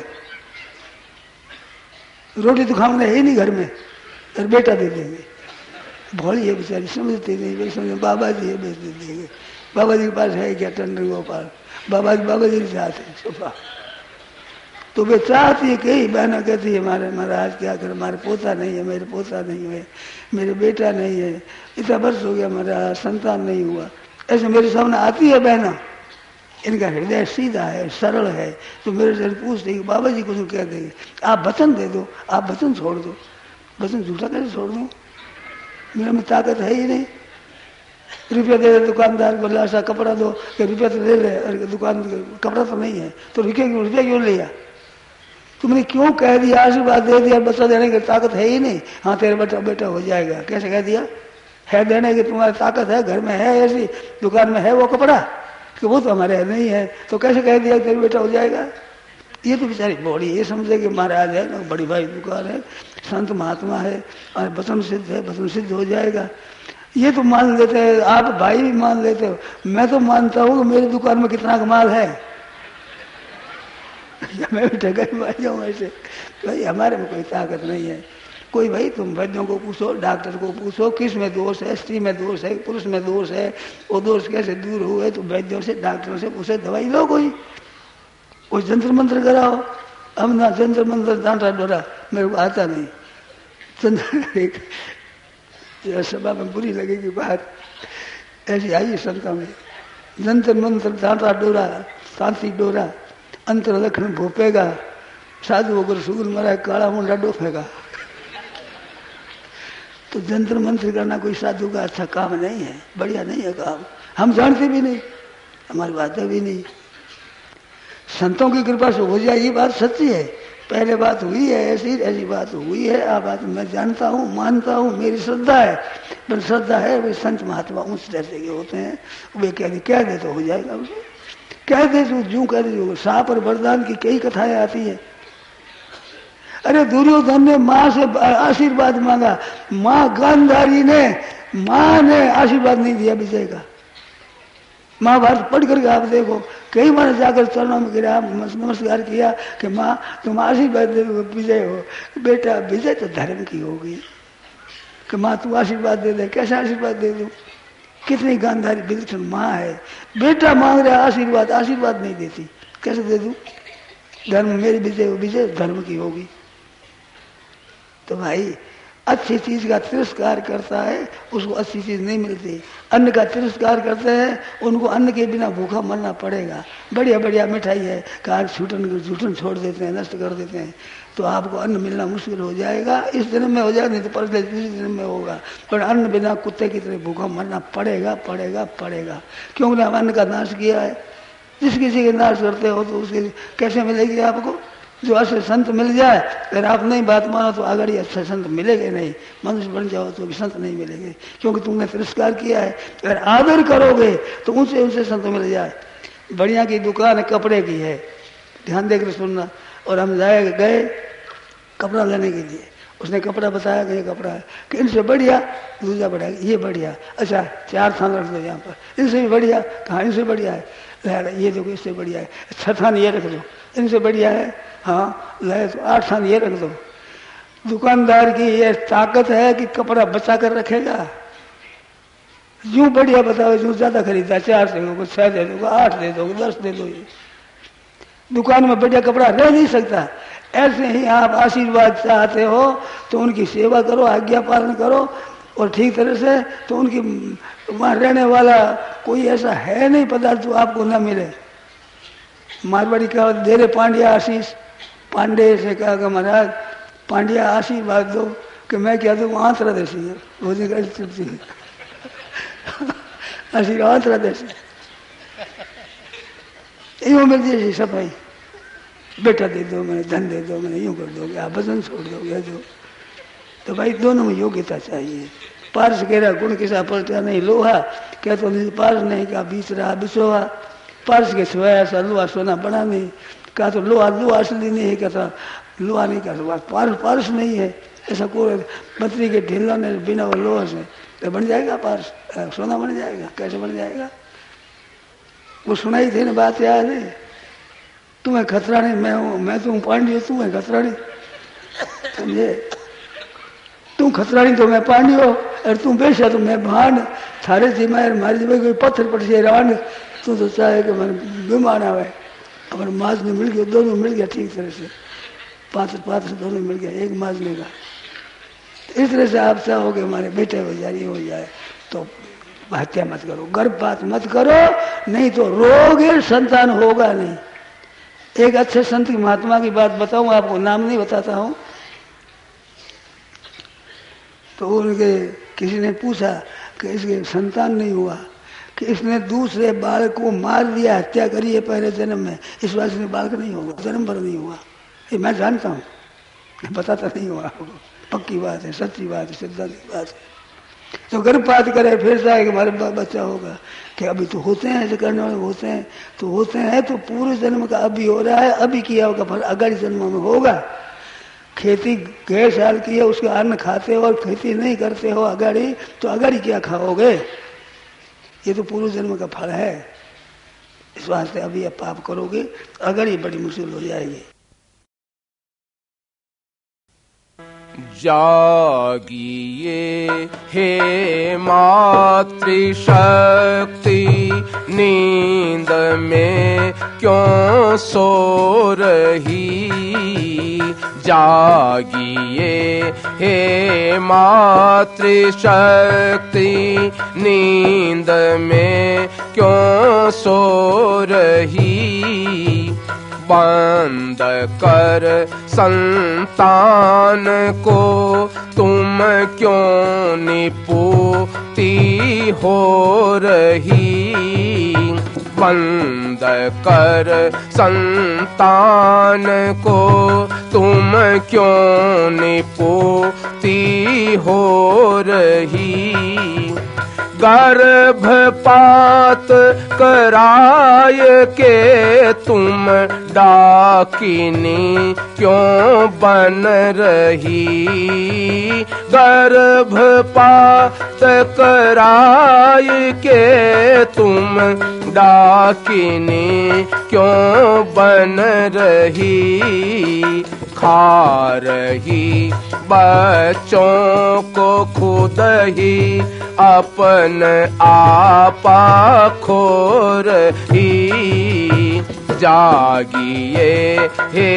रोटी तो खाऊंगा ही नहीं घर में, और बेटा दे देंगे। भोली है बेचारी, समझती नहीं, समझ बाबा जी है, बेच दे देंगे। बाबा जी के पास है क्या टंडन गोपाल, बाबा जी से आते हैं सोफा। तो वे चाहती है, कई बहना कहती है हमारे महाराज क्या करे, हमारे पोता नहीं है, मेरे पोता नहीं है, मेरे बेटा नहीं है, इतना वर्ष हो गया हमारा संतान नहीं हुआ। ऐसे मेरे सामने आती है बहना, इनका हृदय सीधा है, सरल है, तो मेरे से पूछते कि बाबा जी कुछ कह देंगे, आप वचन दे दो, आप वचन छोड़ दो। वचन झूठा कैसे छोड़ दो, मेरे में ताकत है ही नहीं। रुपया दे दे दुकानदार को, लाशा कपड़ा दो, रुपया तो दे ले, दुकान कपड़ा तो नहीं है तो रुपया क्यों लिया, तुमने क्यों कह दिया, आशीर्वाद दे दिया, बच्चा देने की ताकत है ही नहीं। हाँ तेरे बेटा बेटा हो जाएगा, कैसे कह दिया? है देने की तुम्हारी ताकत है, घर में है ऐसी, दुकान में है वो कपड़ा कि वो तो हमारे नहीं है, तो कैसे कह दिया तेरे बेटा हो जाएगा? ये तो बेचारी बॉडी ये समझे कि महाराज है ना, बड़ी भाई दुकान है, संत महात्मा है और वचन सिद्ध है, वचन सिद्ध हो जाएगा। ये तो मान लेते हैं, आप भाई भी मान लेते हो, मैं तो मानता हूँ कि मेरी दुकान में कितना कमाल है। मैं भी ठगाई मार जाऊँ ऐसे, भाई हमारे में कोई ताकत नहीं है। कोई भाई तुम वैद्यों को पूछो, डॉक्टर को पूछो, किस में दोष है, स्त्री में दोष है, पुरुष में दोष है, वो दोष कैसे दूर हुए, तो वैद्यों से डॉक्टरों से पूछे, दवाई लो, कोई जंतर मंत्र कराओ। हम ना जंतर मंत्र डांटा डोरा मेरे को आता नहीं। एक सभा में बुरी लगेगी बात, ऐसी आई संता में, जंतर मंत्र डांटा डोरा तांत्रिक डोरा अंतर लखन भोपेगा, साधु अगर सुगुल मरा काला मुंडा डोफेगा। तो जंतर मंत्र करना कोई साधु का अच्छा काम नहीं है, बढ़िया नहीं है काम, हम जानते भी नहीं, हमारी बातें भी नहीं। संतों की कृपा से हो जाए, ये बात सच्ची है। पहले बात हुई है ऐसी बात हुई है, आ बात मैं जानता हूँ, मानता हूँ, मेरी श्रद्धा है। पर श्रद्धा है वे संत महात्मा उस दर्जे के होते हैं, वे कह दे तो हो जाएगा, उसे कह दे तो जूं कह दे। सांप और वरदान की कई कथाएं आती है। अरे दुर्योधन ने माँ से आशीर्वाद मांगा, माँ गांधारी ने, माँ ने आशीर्वाद नहीं दिया विजय का। महाभारत पढ़ करके आप देखो, कई बार जाकर चरणों में गिरा, नमस्कार किया कि माँ तुम आशीर्वाद दे दो, विजय हो। बेटा विजय तो धर्म की होगी कि माँ तू आशीर्वाद दे दे, कैसा आशीर्वाद दे दू? कितनी गांधारी बिल्कुल माँ है, बेटा मांग रहा आशीर्वाद, आशीर्वाद नहीं देती, कैसे दे दू? धर्म मेरी विजय हो, विजय धर्म की होगी। तो भाई अच्छी चीज का तिरस्कार करता है उसको अच्छी चीज नहीं मिलती। अन्न का तिरस्कार करते हैं उनको अन्न के बिना भूखा मरना पड़ेगा। बढ़िया बढ़िया मिठाई है, कार झूठन छोड़ देते हैं, नष्ट कर देते हैं, तो आपको अन्न मिलना मुश्किल हो जाएगा। इस जन्म में हो जाएगा, नहीं तो परले दूसरे जन्म में होगा, पर अन्न बिना कुत्ते की तरह भूखा मरना पड़ेगा पड़ेगा पड़ेगा। क्योंकि हम अन्न का नाश किया है। जिस किसी के नाश करते हो तो उसके कैसे मिलेगी आपको? जो अच्छे संत मिल जाए, अगर आप नहीं बात मानो तो आगे ही अच्छे संत मिलेंगे नहीं। मनुष्य बन जाओ तो भी संत नहीं मिलेंगे, क्योंकि तुमने तिरस्कार किया है। अगर आदर करोगे तो ऊंचे ऊंचे संत मिल जाए। बढ़िया की दुकान कपड़े की है, ध्यान देकर सुनना। और हम गए कपड़ा लेने के लिए, उसने कपड़ा बताया कि ये कपड़ा है, कि इनसे बढ़िया दूसरा बढ़िया, ये बढ़िया, अच्छा 4 थान रख दो यहाँ पर, इनसे भी बढ़िया, कहाँ इनसे बढ़िया है, ये देखो इससे बढ़िया है, 6 थान ये रख दो, इनसे बढ़िया है, हाँ ले तो 8 थान ये रख दो। दुकानदार की ये ताकत है कि कपड़ा बचा कर रखेगा। यूं बढ़िया बताओ, यूं ज्यादा खरीदा, 4 दे दो, 6 दे दो, 8 दे दो, 10 दे दो। ये दुकान में बढ़िया कपड़ा रह नहीं सकता। ऐसे ही आप आशीर्वाद चाहते हो तो उनकी सेवा करो, आज्ञा पालन करो और ठीक तरह से, तो उनकी वहां रहने वाला कोई ऐसा है नहीं पदार्थ जो आपको न मिले। मारवाड़ी का दे रहे पांड्या आशीष, पांडे से कहा कि महाराज पांड्या आशीर्वाद दो, कि मैं क्या दूँ? आंतरा देसी है, भोजन का आशीर्वाद आंतरा देसी यूं मिल जाए सफाई, बेटा दे दो, मैंने धन दे दो, मैंने यूं कर दोगे, आप वजन छोड़ दोगे जो। तो भाई दोनों में योग्यता चाहिए। पारस कह रहा गुण किसा पलटा नहीं लोहा, क्या तो पारस नहीं कहा बीच रहा बिछोहा, पारस के सोया ऐसा लोहा सोना बना नहीं, कहा तो लोहा लोहा असली नहीं है, कहता लोहा नहीं कहा पारस पारस नहीं है। ऐसा कोई बत्री के ढीला ने बिना वो लोहा से तो बन जाएगा पारस, सोना बन जाएगा, कैसे बन जाएगा? वो सुनाई थी ना बात, याद है? तुम्हें खतरानी मैं हूं, मैं तुम पांड्य, तू है खतरानी, समझे? तुम खतरानी तो मैं पांड्य हो, और तुम बेशा तो मैं भांड, थारे थी मैं मारी जी कोई पत्थर पट से रांड, तू तो चाहे कि मैं बीमार आवे, अगर माज में मिल गया, दोनों मिल गया ठीक तरह से, पात्र दोनों मिल गया एक माजने का। इस तरह से आप चाहोगे हमारे बेटे हो जाए, ये हो जाए, तो हत्या मत करो, गर्भपात मत करो, नहीं तो रोगे, संतान होगा नहीं। एक अच्छे संत की महात्मा की बात बताऊं आपको, नाम नहीं बताता हूं। तो उनके किसी ने पूछा कि इसके संतान नहीं हुआ, कि इसने दूसरे बालक को मार दिया, हत्या करी है पहले जन्म में, इस वजह से बालक नहीं होगा, जन्म भर नहीं हुआ। ये मैं जानता हूँ, बताता नहीं हूँ आपको, पक्की बात है, सच्ची बात है, सिद्धांत की बात है। तो गर्भपात करे फिर जाए कि हमारे बच्चा होगा, कि अभी तो होते हैं, ऐसे करने वाले होते हैं, तो होते हैं तो पूरे जन्म का अभी हो रहा है, अभी किया होगा, फिर अगले जन्म में होगा। खेती गए साल की है, उसका अन्न खाते हो और खेती नहीं करते हो अगाड़ी, तो अगाड़ी क्या खाओगे? ये तो पूर्व जन्म का फल है। इस वास्ते अभी आप पाप करोगे तो अगाड़ी बड़ी मुश्किल हो जाएगी। जागिए हे मातृशक्ति, नींद में क्यों सो रही? जागिए हे मातृशक्ति, नींद में क्यों सो रही? बंद कर संतान को तुम क्यों निपुती हो रही? बंद कर संतान को तुम क्यों निपुती हो रही? गर्भपात कराय के तुम डाकिनी क्यों बन रही? गर्भपात कराय के तुम डाकिनी क्यों बन रही? खा रही बच्चों को खुद ही अपन आपा खो रही। जागिए हे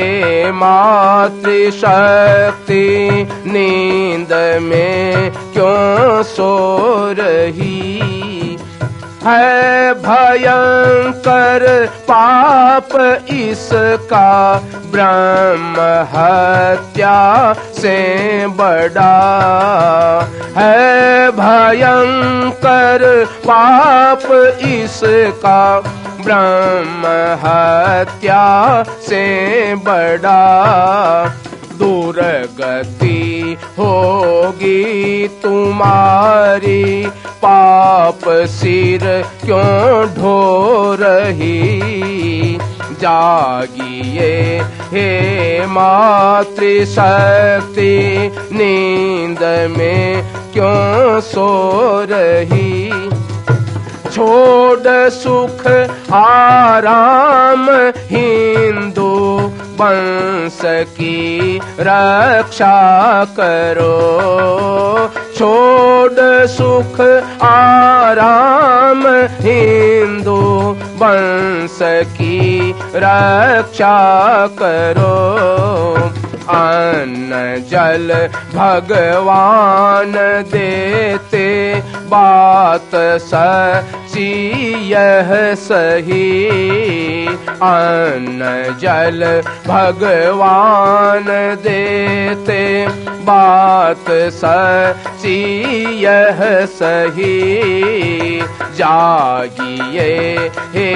मातृशक्ति, नींद में क्यों सो रही? है भयंकर पाप इसका ब्रह्म हत्या से बड़ा। है भयंकर पाप इसका ब्रह्म हत्या से बड़ा। दुर्गति होगी तुम्हारी, पाप सिर क्यों ढो रही? जागिए हे मातृशक्ति, नींद में क्यों सो रही? छोड़ सुख आराम हिंदू वंश की रक्षा करो। छोड़ सुख आराम हिंदू वंश की रक्षा करो। अन्न जल भगवान देते, बात सच्ची यह सही। अन्न जल भगवान देते, बात सच्ची यह सही। जागिए हे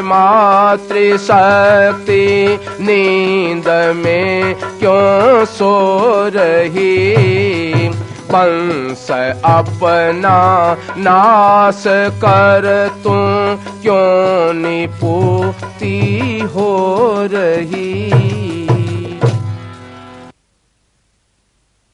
मातृशक्ति, नींद में क्यों सो रही? वंश अपना नाश कर तुम क्यों निपुती हो रही?